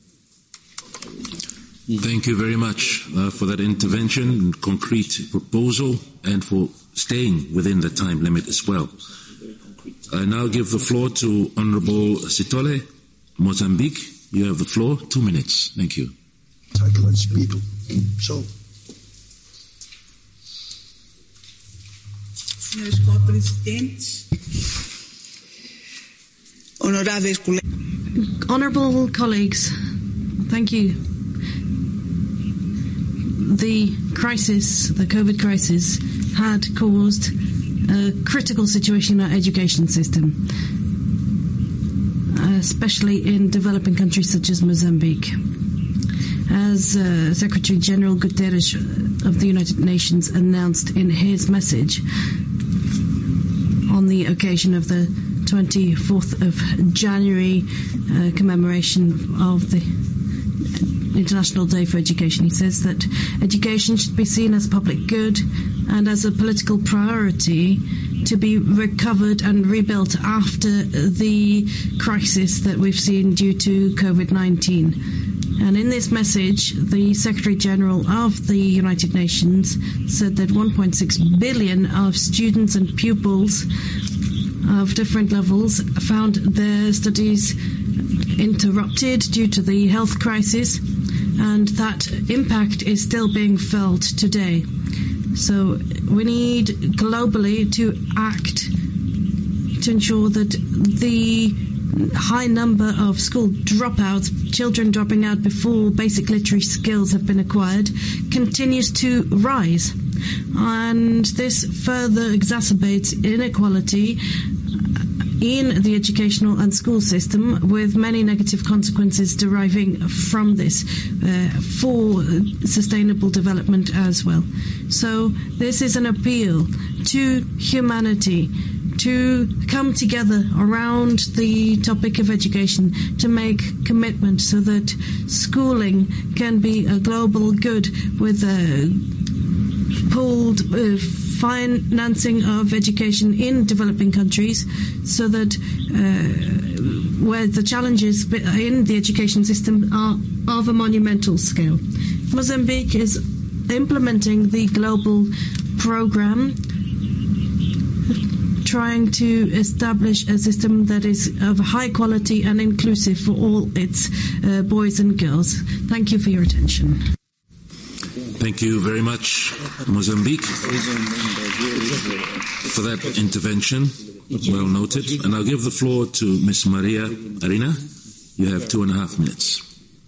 Speaker 2: Thank you very much uh, for that intervention, concrete proposal, and for staying within the time limit as well. I now give the floor to Honorable Sitole, Mozambique. You have the floor. Two minutes. Thank you.
Speaker 17: People. So.
Speaker 18: Senhores co-presidentes, honoráveis colegas.
Speaker 10: Honourable colleagues, thank you. The crisis, the COVID crisis, had caused a critical situation in our education system, especially in developing countries such as Mozambique. As uh, Secretary General Guterres of the United Nations announced in his message on the occasion of the twenty-fourth of January uh, commemoration of the International Day for Education, he says that education should be seen as a public good and as a political priority to be recovered and rebuilt after the crisis that we've seen due to COVID nineteen. And in this message, the Secretary General of the United Nations said that one point six billion of students and pupils of different levels found their studies interrupted due to the health crisis, and that impact is still being felt today. So we need globally to act to ensure that the high number of school dropouts, children dropping out before basic literary skills have been acquired, continues to rise. And this further exacerbates inequality in the educational and school system, with many negative consequences deriving from this uh, for sustainable development as well. So this is an appeal to humanity to come together around the topic of education, to make commitment so that schooling can be a global good with a pooled uh, financing of education in developing countries, so that uh, where the challenges in the education system are of a monumental scale. Mozambique is implementing the global program, trying to establish a system that is of high quality and inclusive for all its uh, boys and girls. Thank you for your attention.
Speaker 2: Thank you very much, Mozambique, for that intervention. Well noted. And I'll give the floor to Miss Maria Arena. You have two and a half minutes.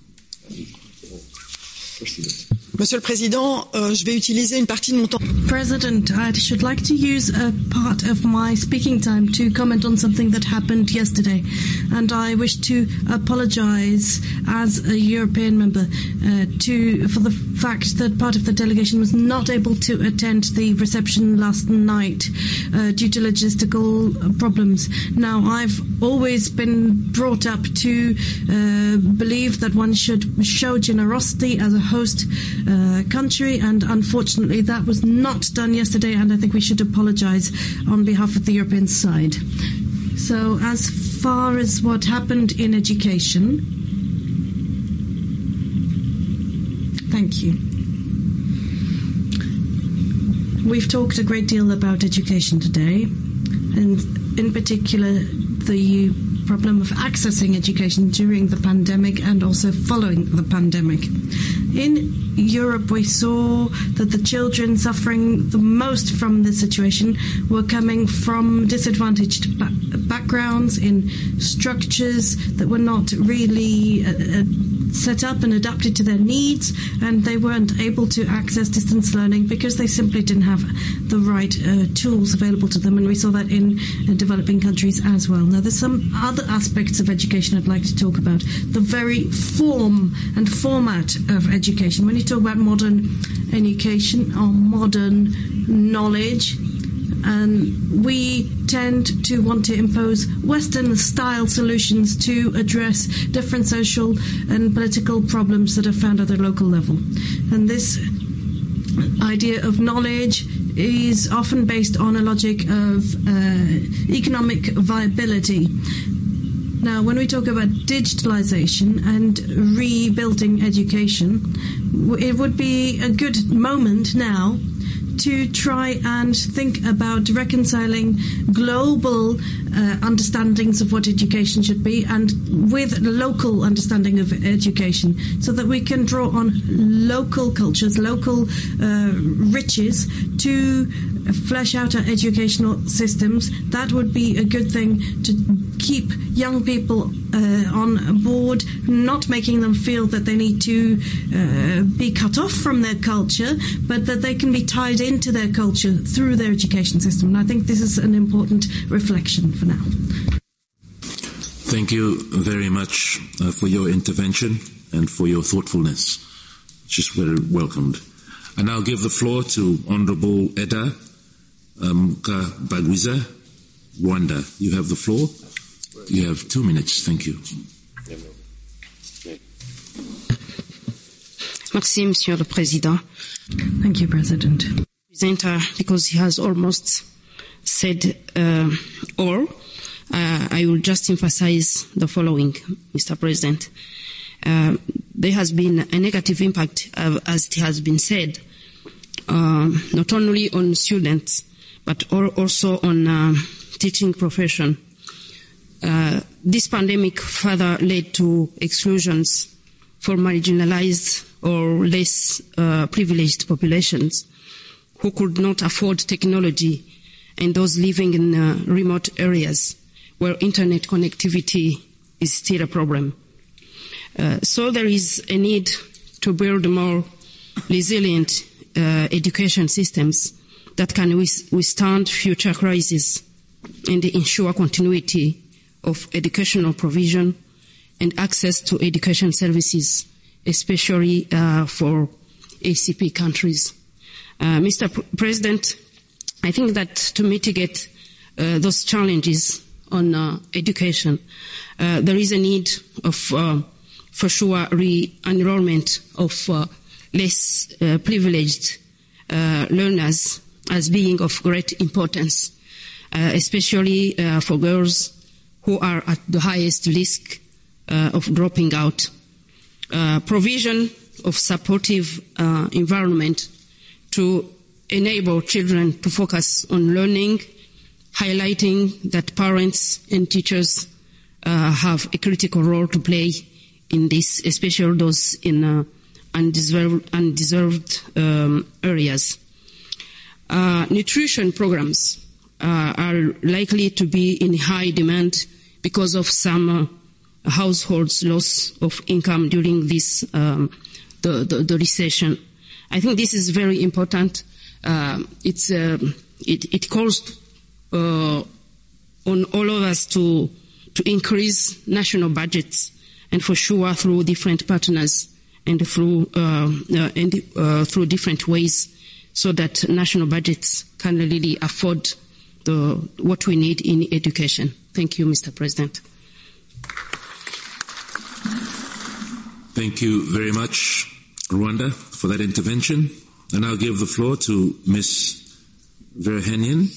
Speaker 16: Monsieur le Président, euh, je vais utiliser une partie de mon temps.
Speaker 10: President, I should like to use a part of my speaking time to comment on something that happened yesterday. And I wish to apologize as a European member uh, to for the fact that part of the delegation was not able to attend the reception last night uh, due to logistical problems. Now, I've always been brought up to uh, believe that one should show generosity as a host Uh, country, and unfortunately that was not done yesterday, and I think we should apologize on behalf of the European side. So as far as what happened in education, thank you. We've talked a great deal about education today, and in particular the problem of accessing education during the pandemic and also following the pandemic. In Europe, we saw that the children suffering the most from this situation were coming from disadvantaged ba- backgrounds, in structures that were not really uh, set up and adapted to their needs, and they weren't able to access distance learning because they simply didn't have the right uh, tools available to them, and we saw that in uh, developing countries as well. Now, there's some other aspects of education I'd like to talk about. The very form and format of education. When you talk about modern education or modern knowledge, and we tend to want to impose Western-style solutions to address different social and political problems that are found at the local level. And this idea of knowledge is often based on a logic of uh, economic viability. Now, when we talk about digitalization and rebuilding education, it would be a good moment now to try and think about reconciling global uh, understandings of what education should be and with local understanding of education, so that we can draw on local cultures, local uh, riches to flesh out our educational systems. That would be a good thing to keep young people uh, on board, not making them feel that they need to uh, be cut off from their culture, but that they can be tied into their culture through their education system. And I think this is an important reflection for now.
Speaker 2: Thank you very much uh, for your intervention and for your thoughtfulness, which is very welcomed. I now give the floor to Honorable Eda Mukabagwiza, Rwanda. You have the floor. You have two minutes. Thank you.
Speaker 19: Merci, Monsieur le Président.
Speaker 10: Thank you, President.
Speaker 19: presenter because he has almost said uh, all. Uh, I will just emphasize the following, Mister President. Uh, there has been a negative impact, uh, as it has been said, uh, not only on students, but also on uh, teaching profession. Uh, this pandemic further led to exclusions for marginalized or less uh, privileged populations who could not afford technology, and those living in uh, remote areas where internet connectivity is still a problem. Uh, so there is a need to build more resilient uh, education systems that can withstand future crises and ensure continuity of educational provision and access to education services, especially uh, for A C P countries. Uh, Mister P- President, I think that to mitigate uh, those challenges on uh, education, uh, there is a need of, uh, for sure, re-enrollment of uh, less uh, privileged uh, learners as being of great importance, uh, especially uh, for girls who are at the highest risk uh, of dropping out. Uh, provision of supportive uh, environment to enable children to focus on learning, highlighting that parents and teachers uh, have a critical role to play in this, especially those in uh, undeserved, undeserved um, areas. Uh, nutrition programs uh, are likely to be in high demand because of some uh, households' loss of income during this um, the, the, the recession. I think this is very important. Uh, it's uh, it, it calls uh, on all of us to to increase national budgets, and for sure through different partners and through uh, uh, and uh, through different ways, so that national budgets can really afford the what we need in education. Thank you, Mister President.
Speaker 2: Thank you very much, Rwanda, for that intervention. And I'll give the floor to Miz Verheyen.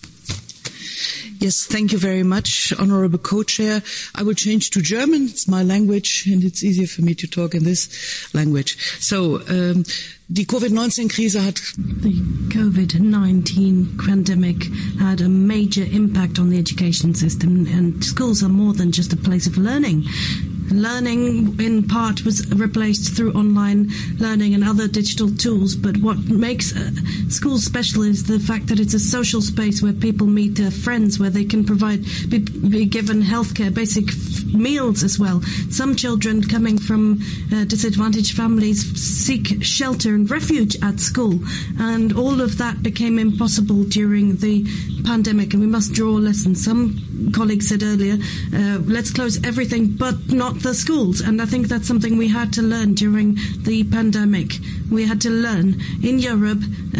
Speaker 18: Yes, thank you very much, Honorable Co-Chair. I will change to German. It's my language, and it's easier for me to talk in this language. So, um, die COVID nineteen Krise hat...
Speaker 10: The COVID nineteen pandemic had a major impact on the education system, and schools are more than just a place of learning. Learning, in part, was replaced through online learning and other digital tools. But what makes uh, schools special is the fact that it's a social space where people meet their friends, where they can provide, be, be given healthcare, basic f- meals as well. Some children coming from uh, disadvantaged families seek shelter and refuge at school. And all of that became impossible during the pandemic, and we must draw lessons. Some colleagues said earlier, uh, let's close everything but not the schools, and I think that's something we had to learn during the pandemic. We had to learn in Europe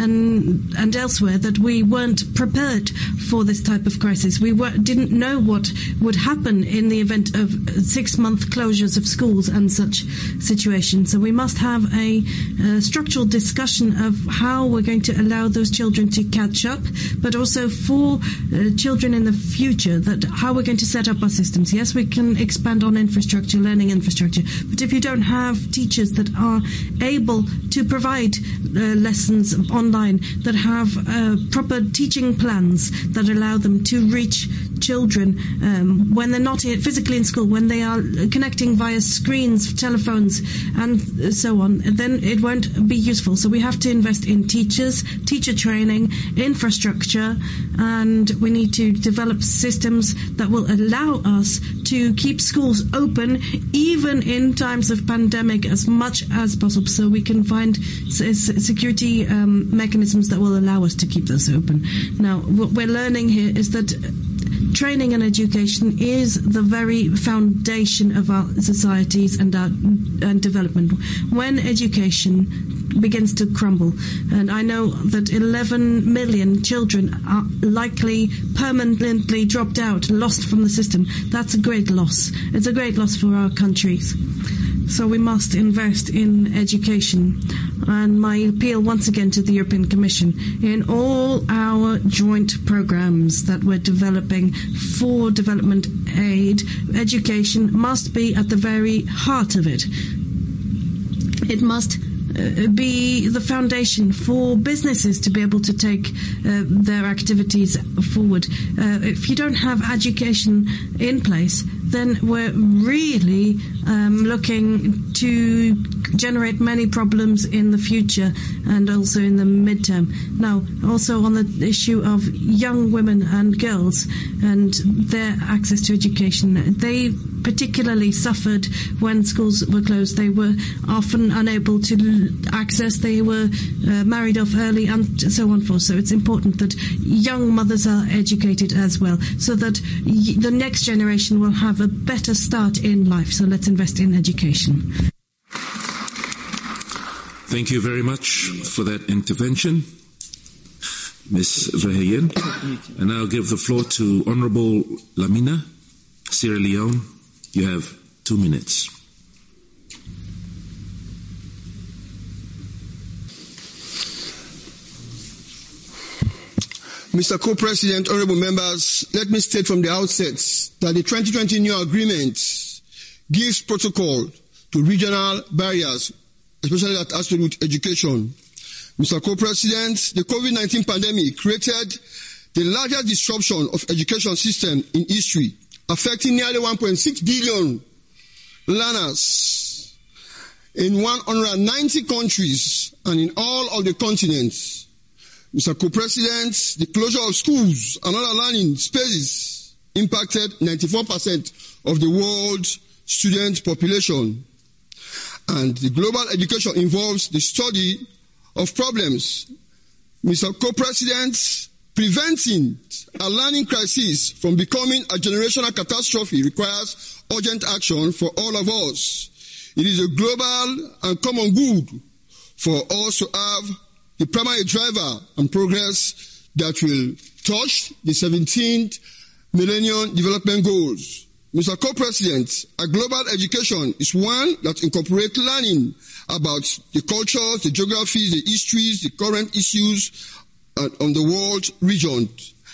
Speaker 10: and and elsewhere that we weren't prepared for this type of crisis. We were, didn't know what would happen in the event of six-month closures of schools and such situations. So we must have a, a structural discussion of how we're going to allow those children to catch up, but also for uh, children in the future, that how we're going to set up our systems. Yes, we can expand on infrastructure, learning infrastructure, but if you don't have teachers that are able to provide uh, lessons online, that have uh, proper teaching plans that allow them to reach children um, when they're not physically in school, when they are connecting via screens, telephones, and so on, then it won't be useful. So we have to invest in teachers, teacher training, infrastructure, and we need to develop systems that will allow us to keep schools open even in times of pandemic as much as possible, so we can find security um, mechanisms that will allow us to keep those open. Now, what we're learning here is that training and education is the very foundation of our societies and our and development. When education begins to crumble, and I know that eleven million children are likely permanently dropped out, lost from the system, that's a great loss. It's a great loss for our countries. So we must invest in education. and my appeal once again to the European Commission, in all our joint programs that we're developing for development aid, education must be at the very heart of it. It must Uh, be the foundation for businesses to be able to take uh, their activities forward. Uh, if you don't have education in place, then we're really um, looking to generate many problems in the future and also in the midterm. Now, also on the issue of young women and girls and their access to education, they particularly suffered when schools were closed. They were often unable to access, they were uh, married off early and so on forth. So it's important that young mothers are educated as well, so that y- the next generation will have a better start in life. So let's invest in education.
Speaker 2: Thank you very much for that intervention, Miz Verheyen. And I'll give the floor to Honorable Lamina, Sierra Leone. You have two minutes.
Speaker 20: Mister Co-President, honorable members, let me state from the outset that the twenty twenty new agreement gives protocol to regional barriers, especially that has to do with education. Mister Co-President, the COVID nineteen pandemic created the largest disruption of education system in history, affecting nearly one point six billion learners in one hundred ninety countries and in all of the continents. Mister Co-President, the closure of schools and other learning spaces impacted ninety-four percent of the world's student population. And the global education involves the study of problems. Mister Co-President, preventing a learning crisis from becoming a generational catastrophe requires urgent action for all of us. It is a global and common good for us to have the primary driver and progress that will touch the seventeenth Millennium Development Goals. Mister Co-President, a global education is one that incorporates learning about the cultures, the geographies, the histories, the current issues uh, on the world region.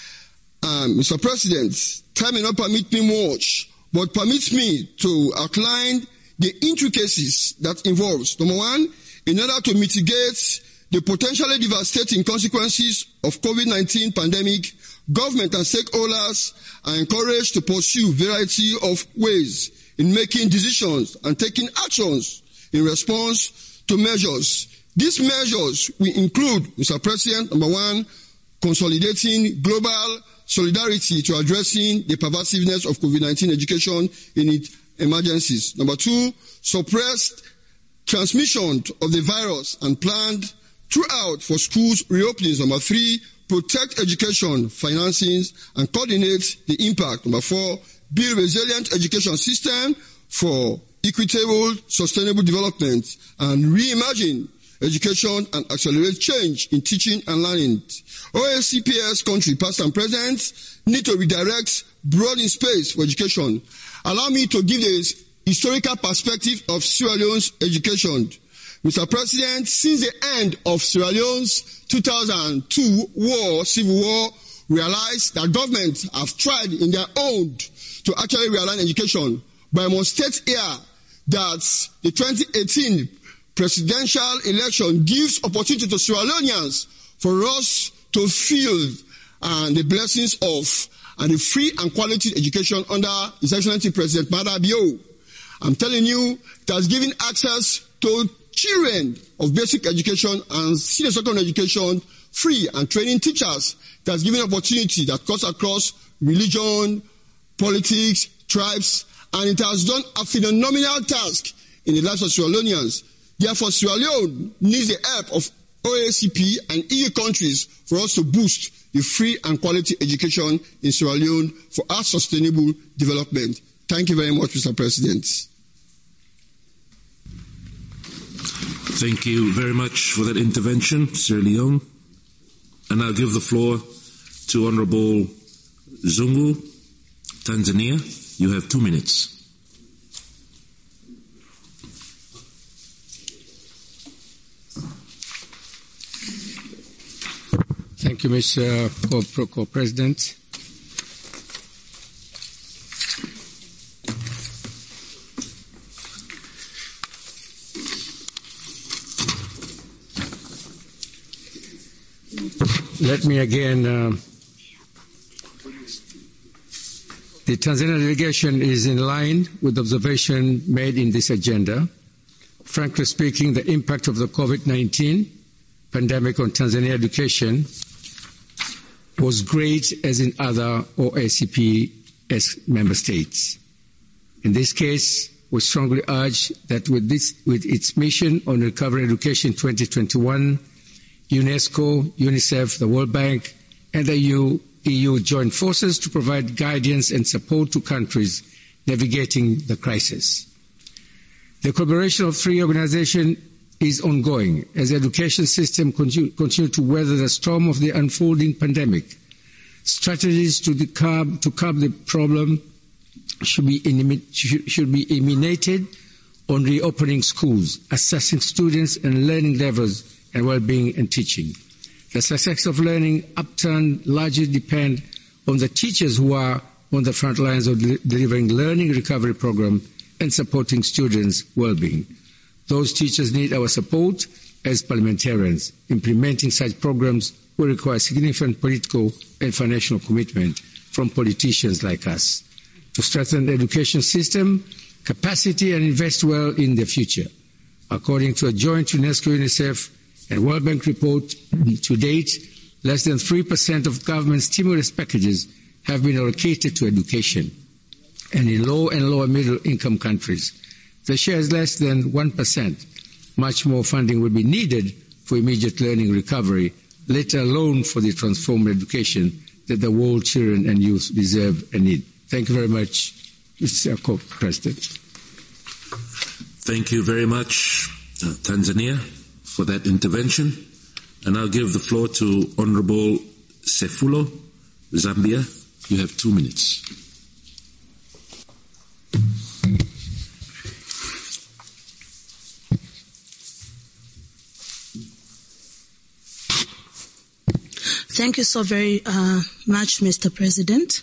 Speaker 20: Um, Mister President, time may not permit me much, but permits me to outline the intricacies that involves. Number one, in order to mitigate the potentially devastating consequences of COVID nineteen pandemic, government and stakeholders are encouraged to pursue a variety of ways in making decisions and taking actions in response to measures. These measures will include, Mister President, number one, consolidating global solidarity to addressing the pervasiveness of COVID nineteen education in its emergencies. Number two, suppressed transmission of the virus and planned throughout for schools reopenings. Number three, protect education financings and coordinate the impact. Number four, build resilient education system for equitable, sustainable development and reimagine education and accelerate change in teaching and learning. O A C P S country, past and present, need to redirect broad in space for education. Allow me to give the historical perspective of Sierra Leone's education. Mister President, since the end of Sierra Leone's two thousand two war, civil war, realized that governments have tried in their own to actually realign education. But I must state here that the twenty eighteen presidential election gives opportunity to Sierra Leoneans for us to feel uh, the blessings of and the free and quality education under His Excellency President Maada Bio. I'm telling you, it has given access to children of basic education and senior secondary education free and training teachers. It has given opportunity that cuts across religion, politics, tribes, and it has done a phenomenal task in the lives of Sierra Leoneans. Therefore, Sierra Leone needs the help of O A C P and E U countries for us to boost the free and quality education in Sierra Leone for our sustainable development. Thank you very much, Mister President.
Speaker 2: Thank you very much for that intervention, Sierra Leone. And I'll give the floor to Honorable Zungu, Tanzania. You have two minutes.
Speaker 21: Thank you, Mister Co-President. Let me again, uh, the Tanzania delegation is in line with the observation made in this agenda. Frankly speaking, the impact of the COVID nineteen pandemic on Tanzania education was great as in other O A C P S member states. In this case, we strongly urge that with, this, with its mission on Recovery Education twenty twenty-one, UNESCO, UNICEF, the World Bank, and the E U join forces to provide guidance and support to countries navigating the crisis. The collaboration of three organizations is ongoing as the education system continue, continue to weather the storm of the unfolding pandemic. Strategies to, curb, to curb the problem should be, should be emanated on reopening schools, assessing students and learning levels and well-being and teaching. The success of learning upturn largely depend on the teachers who are on the front lines of de- delivering learning recovery program and supporting students' well-being. Those teachers need our support as parliamentarians. Implementing such programs will require significant political and financial commitment from politicians like us to strengthen the education system, capacity, and invest well in the future. According to a joint UNESCO, UNICEF, and World Bank report, to date, less than three percent of government stimulus packages have been allocated to education. And in low and lower middle income countries, the share is less than one percent. Much more funding will be needed for immediate learning recovery, let alone for the transformed education that the world children and youth deserve and need. Thank you very much, Mister Co-President.
Speaker 2: Thank you very much, uh, Tanzania, for that intervention. And I'll give the floor to Honorable Sefulo, Zambia. You have two minutes.
Speaker 22: Thank you so very uh, much, Mister President.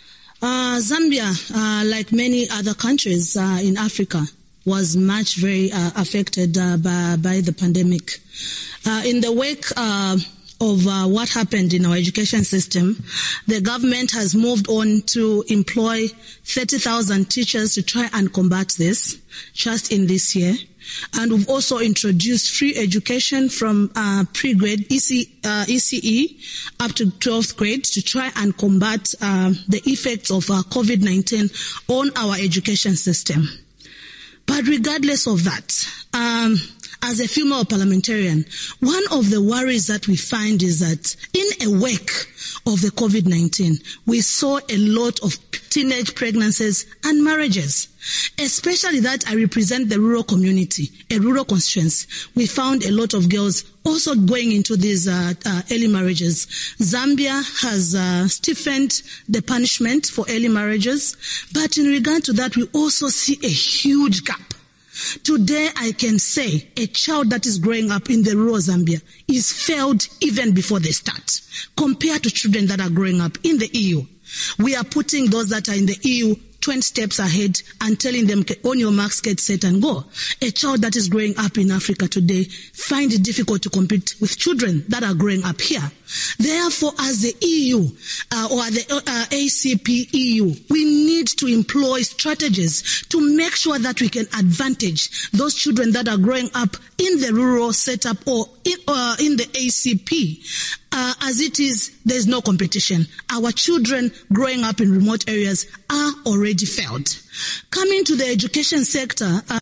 Speaker 22: Uh, Zambia, uh, like many other countries uh, in Africa, was much very uh, affected uh, by, by the pandemic. Uh, in the wake uh, of uh, what happened in our education system, the government has moved on to employ thirty thousand teachers to try and combat this just in this year. And we've also introduced free education from uh, pre-grade E C, uh, E C E up to twelfth grade to try and combat uh, the effects of uh, COVID nineteen on our education system. But regardless of that, um, as a female parliamentarian, one of the worries that we find is that in a wake of the COVID nineteen, we saw a lot of teenage pregnancies and marriages, especially that I represent the rural community, a rural constituency. We found a lot of girls also going into these uh, uh, early marriages. Zambia has uh, stiffened the punishment for early marriages, but in regard to that, we also see a huge gap. Today, I can say a child that is growing up in the rural Zambia is failed even before they start, compared to children that are growing up in the E U. We are putting those that are in the E U twenty steps ahead and telling them, on your marks, get set and go. A child that is growing up in Africa today finds it difficult to compete with children that are growing up here. Therefore, as the E U uh, or the uh, A C P E U, we need to employ strategies to make sure that we can advantage those children that are growing up in the rural setup or in, uh, in the A C P. Uh, as it is, there's no competition. Our children growing up in remote areas are already failed. Coming to the education sector, uh,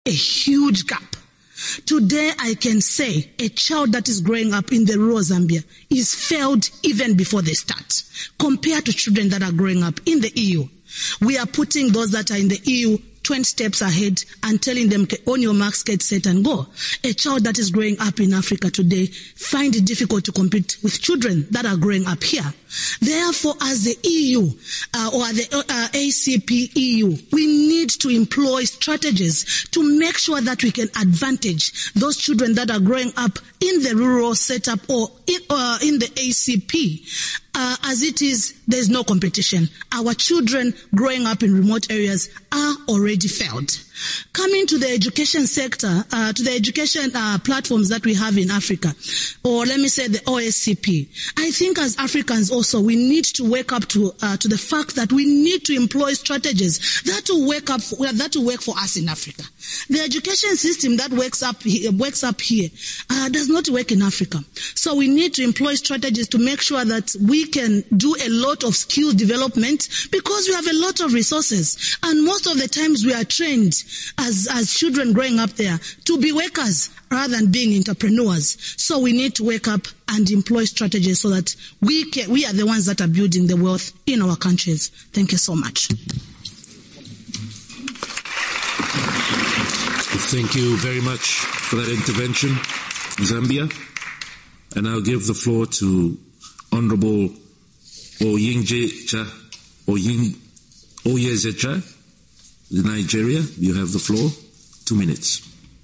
Speaker 22: a huge gap. Today, I can say a child that is growing up in the rural Zambia is failed even before they start, compared to children that are growing up in the E U. We are putting those that are in the E U twenty steps ahead and telling them, on your marks, get set and go. A child that is growing up in Africa today find it difficult to compete with children that are growing up here. Therefore, as the E U uh, or the uh, A C P E U, we need to employ strategies to make sure that we can advantage those children that are growing up in the rural setup or in, uh, in the A C P. Uh, as it is, there's no competition. Our children growing up in remote areas are already failed. Coming to the education sector, uh, to the education uh, platforms that we have in Africa, or let me say the O S C P, I think as Africans also we need to wake up to uh, to the fact that we need to employ strategies that will wake up for, that will work for us in Africa. The education system that works up here, works up here uh, does not work in Africa. So we need to employ strategies to make sure that we can do a lot of skill development because we have a lot of resources, and most of the times we are trained as as children growing up there to be workers rather than being entrepreneurs. So we need to wake up and employ strategies so that we can, we are the ones that are building the wealth in our countries. Thank you so much.
Speaker 2: Thank you very much for that intervention, Zambia. And I'll give the floor to Honorable Oyinjecha Oyin Oyezecha, Nigeria. You have the floor. Two minutes.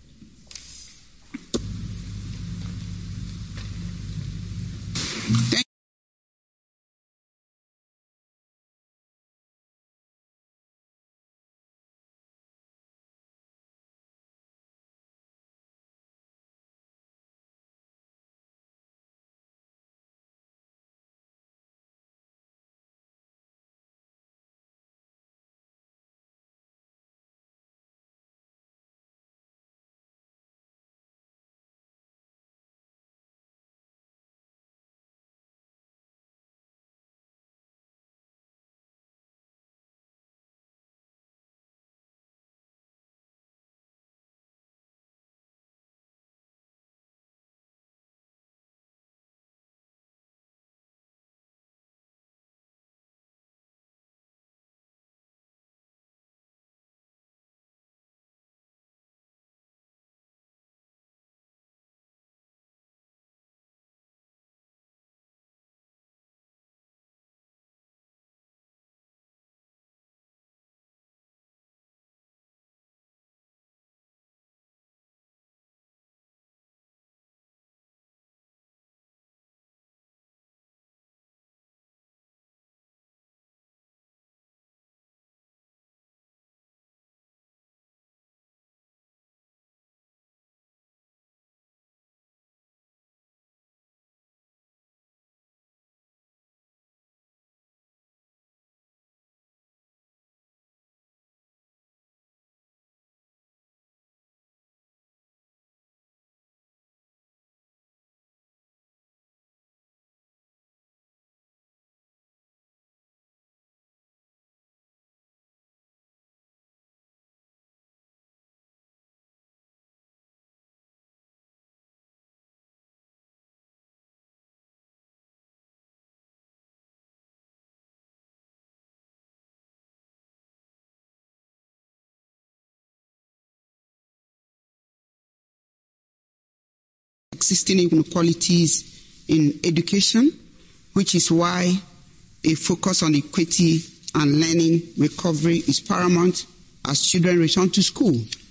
Speaker 3: Existing inequalities in education, which is why a focus on equity and learning recovery is paramount as children return to school.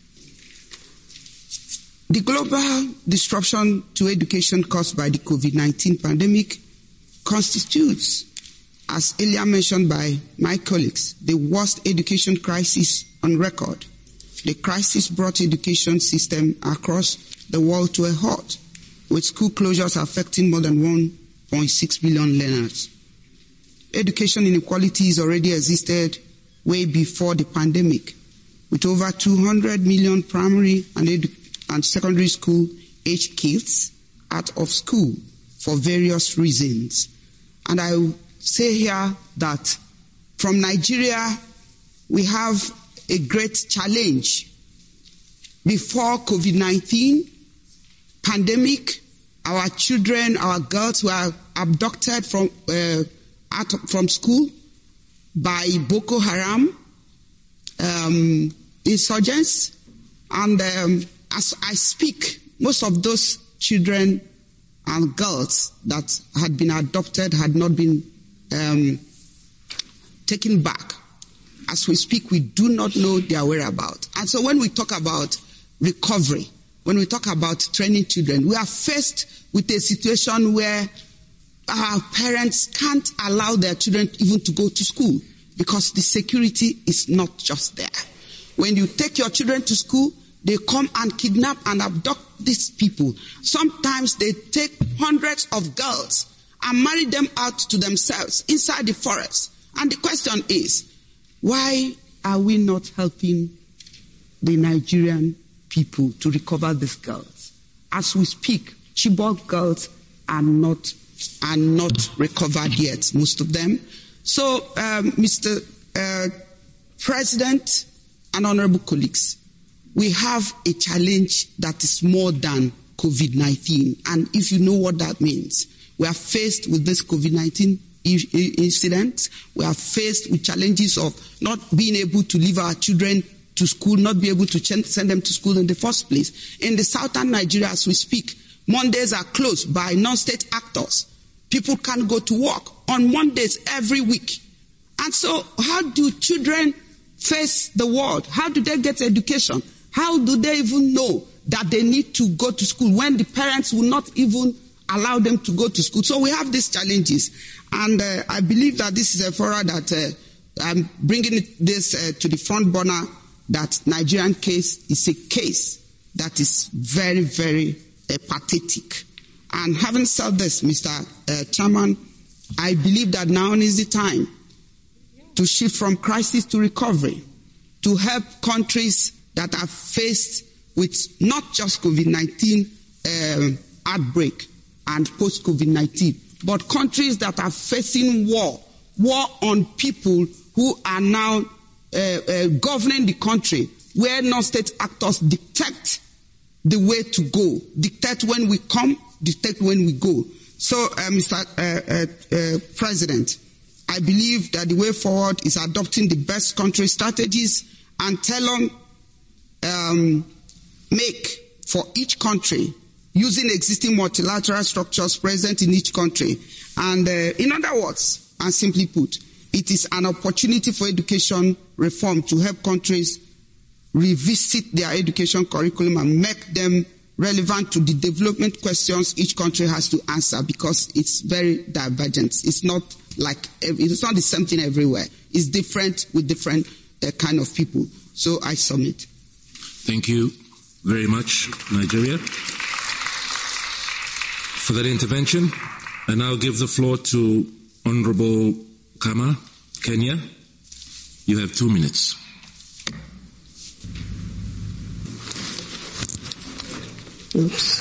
Speaker 3: The global disruption to education caused by the COVID nineteen pandemic constitutes, as earlier mentioned by my colleagues, the worst education crisis on record. The crisis brought education system across the world to a halt, with school closures affecting more than one point six billion learners. Education inequalities already existed way before the pandemic, with over two hundred million primary and, edu- and secondary school age kids out of school for various reasons. And I will say here that from Nigeria, we have a great challenge before COVID nineteen pandemic, our children, our girls were abducted from uh, out of, from school by Boko Haram um, insurgents. And um, as I speak, most of those children and girls that had been adopted had not been um, taken back. As we speak, we do not know their whereabouts. And so when we talk about recovery, when we talk about training children, we are faced with a situation where our parents can't allow their children even to go to school because the security is not just there. When you take your children to school, they come and kidnap and abduct these people. Sometimes they take hundreds of girls and marry them out to themselves inside the forest. And the question is, why are we not helping the Nigerian people to recover these girls? As we speak, Chibok girls are not are not recovered yet, most of them. So, um, Mister Uh, President and honorable colleagues, we have a challenge that is more than COVID nineteen. And if you know what that means, we are faced with this COVID nineteen incident. We are faced with challenges of not being able to leave our children to school, not be able to send them to school in the first place. In the southern Nigeria, as we speak, Mondays are closed by non-state actors. People can't go to work on Mondays every week. And so how do children face the world? How do they get education? How do they even know that they need to go to school when the parents will not even allow them to go to school? So we have these challenges. And uh, I believe that this is a forum that uh, I'm bringing this uh, to the front burner, that Nigerian case is a case that is very, very uh, pathetic. And having said this, Mister Uh, Chairman, I believe that now is the time to shift from crisis to recovery, to help countries that are faced with not just COVID nineteen uh, outbreak and post-COVID nineteen, but countries that are facing war, war on people who are now uh, uh, governing the country, where non-state actors dictate the way to go, dictate when we come, dictate when we go. So, uh, Mister Uh, uh, uh, President, I believe that the way forward is adopting the best country strategies and tell um, make for each country using existing multilateral structures present in each country. And uh, in other words, and simply put, it is an opportunity for education reform to help countries revisit their education curriculum and make them relevant to the development questions each country has to answer, because it's very divergent. It's not like, it's not the same thing everywhere. It's different with different uh, kind of people. So I submit.
Speaker 2: Thank you very much, Nigeria, for that intervention. I now give the floor to Honorable Kama, Kenya. You have two minutes.
Speaker 4: Oops.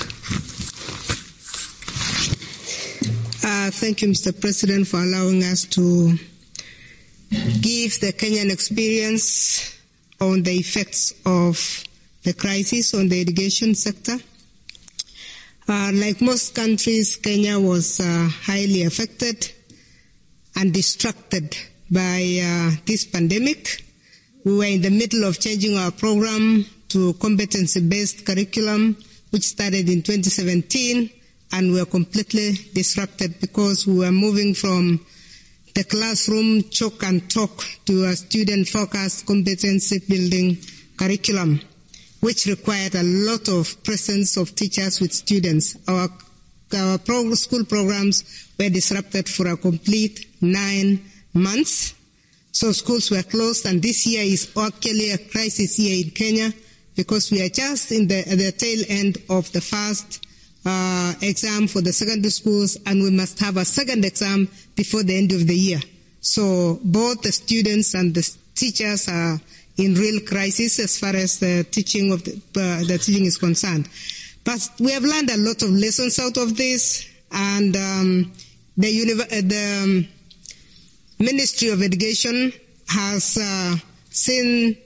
Speaker 4: Uh, thank you, Mister President, for allowing us to give the Kenyan experience on the effects of the crisis on the education sector. Uh, like most countries, Kenya was uh, highly affected and distracted by uh, this pandemic. We were in the middle of changing our program to competency-based curriculum, which started in twenty seventeen, and we were completely disrupted because we were moving from the classroom chalk and talk to a student-focused competency-building curriculum, which required a lot of presence of teachers with students. Our, our pro- school programs were disrupted for a complete nine months. So schools were closed, and this year is actually a crisis year in Kenya, because we are just in the, the tail end of the first uh, exam for the secondary schools, and we must have a second exam before the end of the year. So both the students and the teachers are in real crisis as far as the teaching of the, uh, the teaching is concerned. But we have learned a lot of lessons out of this, and um, the, uni- uh, the um, Ministry of Education has uh, seen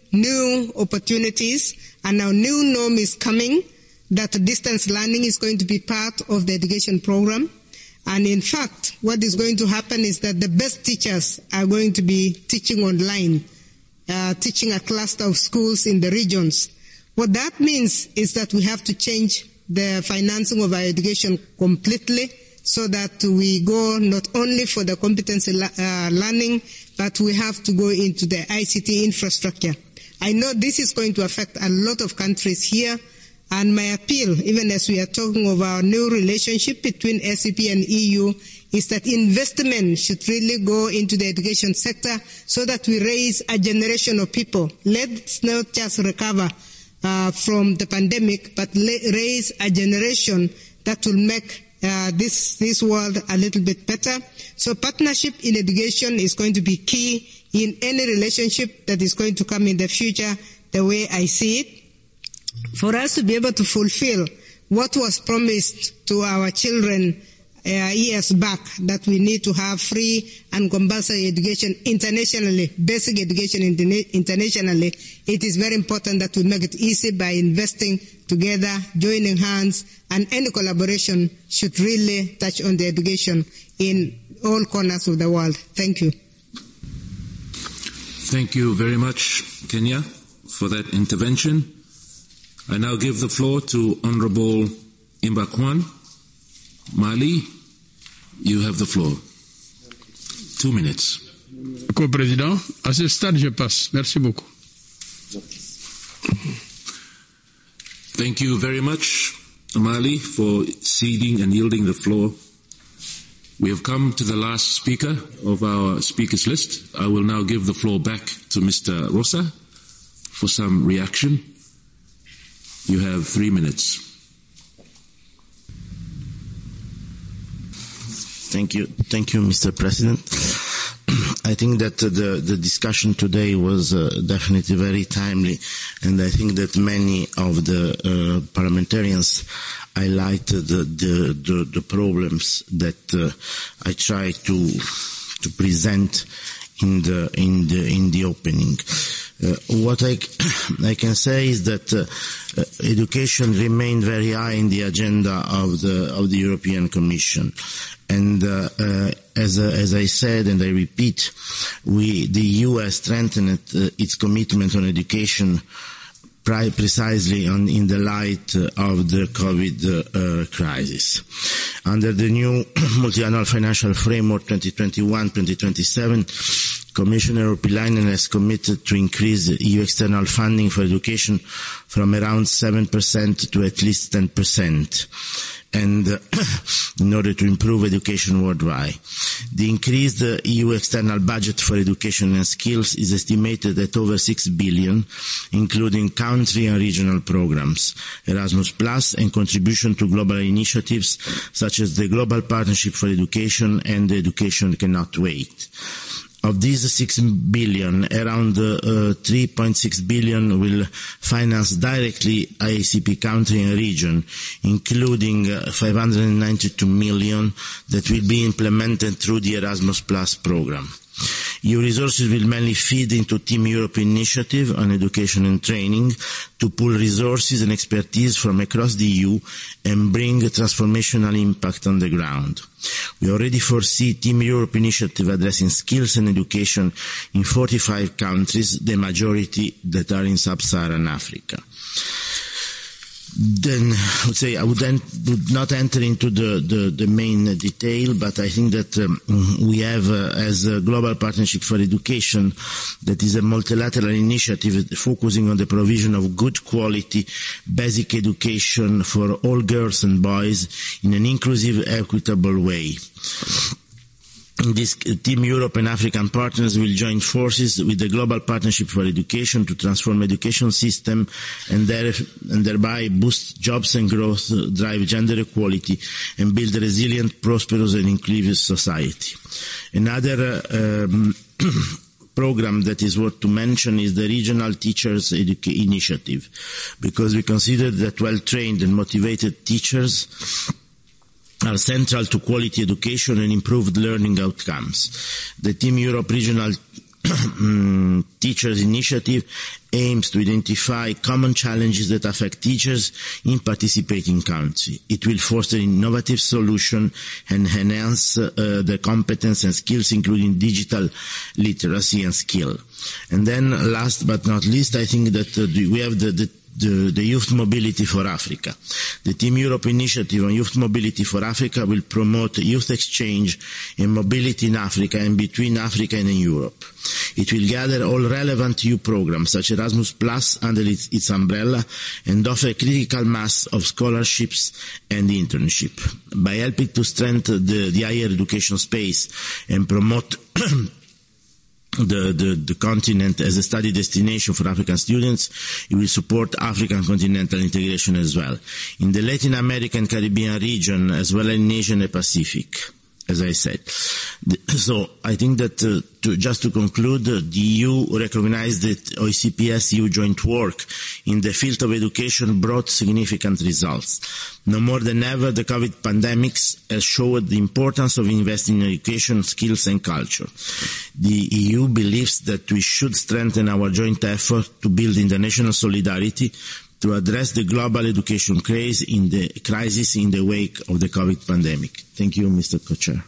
Speaker 4: new opportunities, and our new norm is coming, that distance learning is going to be part of the education program. And in fact, what is going to happen is that the best teachers are going to be teaching online, uh, teaching a cluster of schools in the regions. What that means is that we have to change the financing of our education completely, so that we go not only for the competency uh, learning, but we have to go into the I C T infrastructure. I know this is going to affect a lot of countries here, and my appeal, even as we are talking of our new relationship between S C P and E U, is that investment should really go into the education sector so that we raise a generation of people. Let's not just recover uh, from the pandemic, but raise a generation that will make Uh, this this world a little bit better. So partnership in education is going to be key in any relationship that is going to come in the future, the way I see it. For us to be able to fulfill what was promised to our children uh, years back, that we need to have free and compulsory education internationally, basic education internationally, it is very important that we make it easy by investing together, joining hands, and any collaboration should really touch on the education in all corners of the world. Thank you.
Speaker 2: Thank you very much, Kenya, for that intervention. I now give the floor to Honorable Imbakwan Mali. You have the floor. Two minutes.
Speaker 5: Co-président, à ce stade, je passe. Merci beaucoup.
Speaker 2: Thank you very much, Amali, for ceding and yielding the floor. We have come to the last speaker of our speakers list. I will now give the floor back to Mister Rosa for some reaction. You have three minutes.
Speaker 6: Thank you. Thank you, Mister President. I think that uh, the, the discussion today was uh, definitely very timely, and I think that many of the uh, parliamentarians highlighted the, the, the, the problems that uh, I tried to to present in the in the in the opening. Uh, what I, I can say is that uh, uh, education remained very high in the agenda of the of the European Commission. And uh, uh, as uh, as I said, and I repeat, we the E U has strengthened uh, its commitment on education, pri- precisely on in the light uh, of the COVID uh, uh, crisis. Under the new multi-annual financial framework twenty twenty-one to twenty twenty-seven, Commissioner Urpilainen has committed to increase E U external funding for education from around seven percent to at least ten percent. And uh, in order to improve education worldwide. The increased uh, E U external budget for education and skills is estimated at over six billion, including country and regional programs, Erasmus Plus, and contribution to global initiatives such as the Global Partnership for Education and Education Cannot Wait. Of these six billion, around uh, three point six billion will finance directly I A C P country and region, including uh, five hundred ninety-two million that will be implemented through the Erasmus Plus program. E U resources will mainly feed into Team Europe initiative on education and training to pool resources and expertise from across the E U and bring a transformational impact on the ground. We already foresee Team Europe initiative addressing skills and education in forty-five countries, the majority that are in sub-Saharan Africa. Then I would say I would, en- would not enter into the, the, the main detail, but I think that um, we have, uh, as a Global Partnership for Education, that is a multilateral initiative focusing on the provision of good quality basic education for all girls and boys in an inclusive, equitable way. In this, Team Europe and African partners will join forces with the Global Partnership for Education to transform education system and, there, and thereby boost jobs and growth, drive gender equality, and build a resilient, prosperous, and inclusive society. Another uh, um, program that is worth to mention is the Regional Teachers Educa- Initiative, because we consider that well-trained and motivated teachers are central to quality education and improved learning outcomes. The Team Europe Regional Teachers Initiative aims to identify common challenges that affect teachers in participating countries. It will foster innovative solutions and enhance uh, the competence and skills, including digital literacy and skill. And then, last but not least, I think that uh, we have the, the The, the Youth Mobility for Africa. The Team Europe initiative on Youth Mobility for Africa will promote youth exchange and mobility in Africa and between Africa and Europe. It will gather all relevant E U programs such as Erasmus Plus under its, its umbrella and offer a critical mass of scholarships and internship. By helping to strengthen the, the higher education space and promote The, the, the continent as a study destination for African students, it will support African continental integration as well. In the Latin American Caribbean region, as well as in Asia and the Pacific, as I said. So I think that uh, to, just to conclude, uh, the E U recognized that O E C P S E U joint work in the field of education brought significant results. No more than ever, the COVID pandemic has showed the importance of investing in education, skills and culture. The E U believes that we should strengthen our joint effort to build international solidarity to address the global education crisis in the crisis in the wake of the COVID pandemic. Thank you, Mister Co-Chair.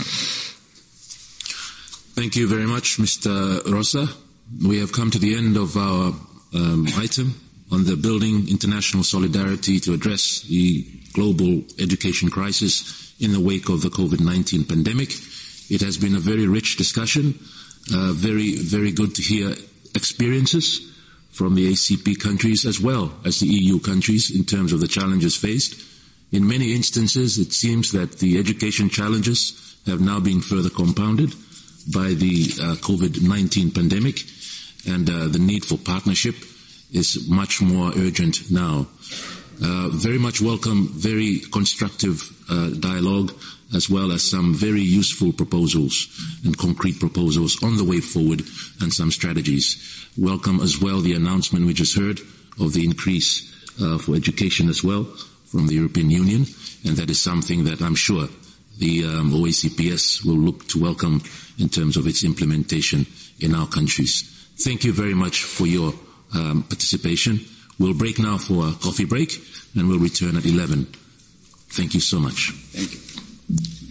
Speaker 2: Thank you very much, Mister Rosa. We have come to the end of our um, item on the building international solidarity to address the global education crisis in the wake of the COVID nineteen pandemic. It has been a very rich discussion, uh, very, very good to hear experiences from the A C P countries as well as the E U countries in terms of the challenges faced. In many instances, it seems that the education challenges have now been further compounded by the uh, COVID nineteen pandemic, and uh, the need for partnership is much more urgent now. Uh, very much welcome, very constructive uh, dialogue, as well as some very useful proposals and concrete proposals on the way forward and some strategies. Welcome as well the announcement we just heard of the increase uh, for education as well from the European Union, and that is something that I'm sure the um, O E C P S will look to welcome in terms of its implementation in our countries. Thank you very much for your um, participation. We'll break now for a coffee break, and we'll return at eleven. Thank you so much.
Speaker 1: Thank you.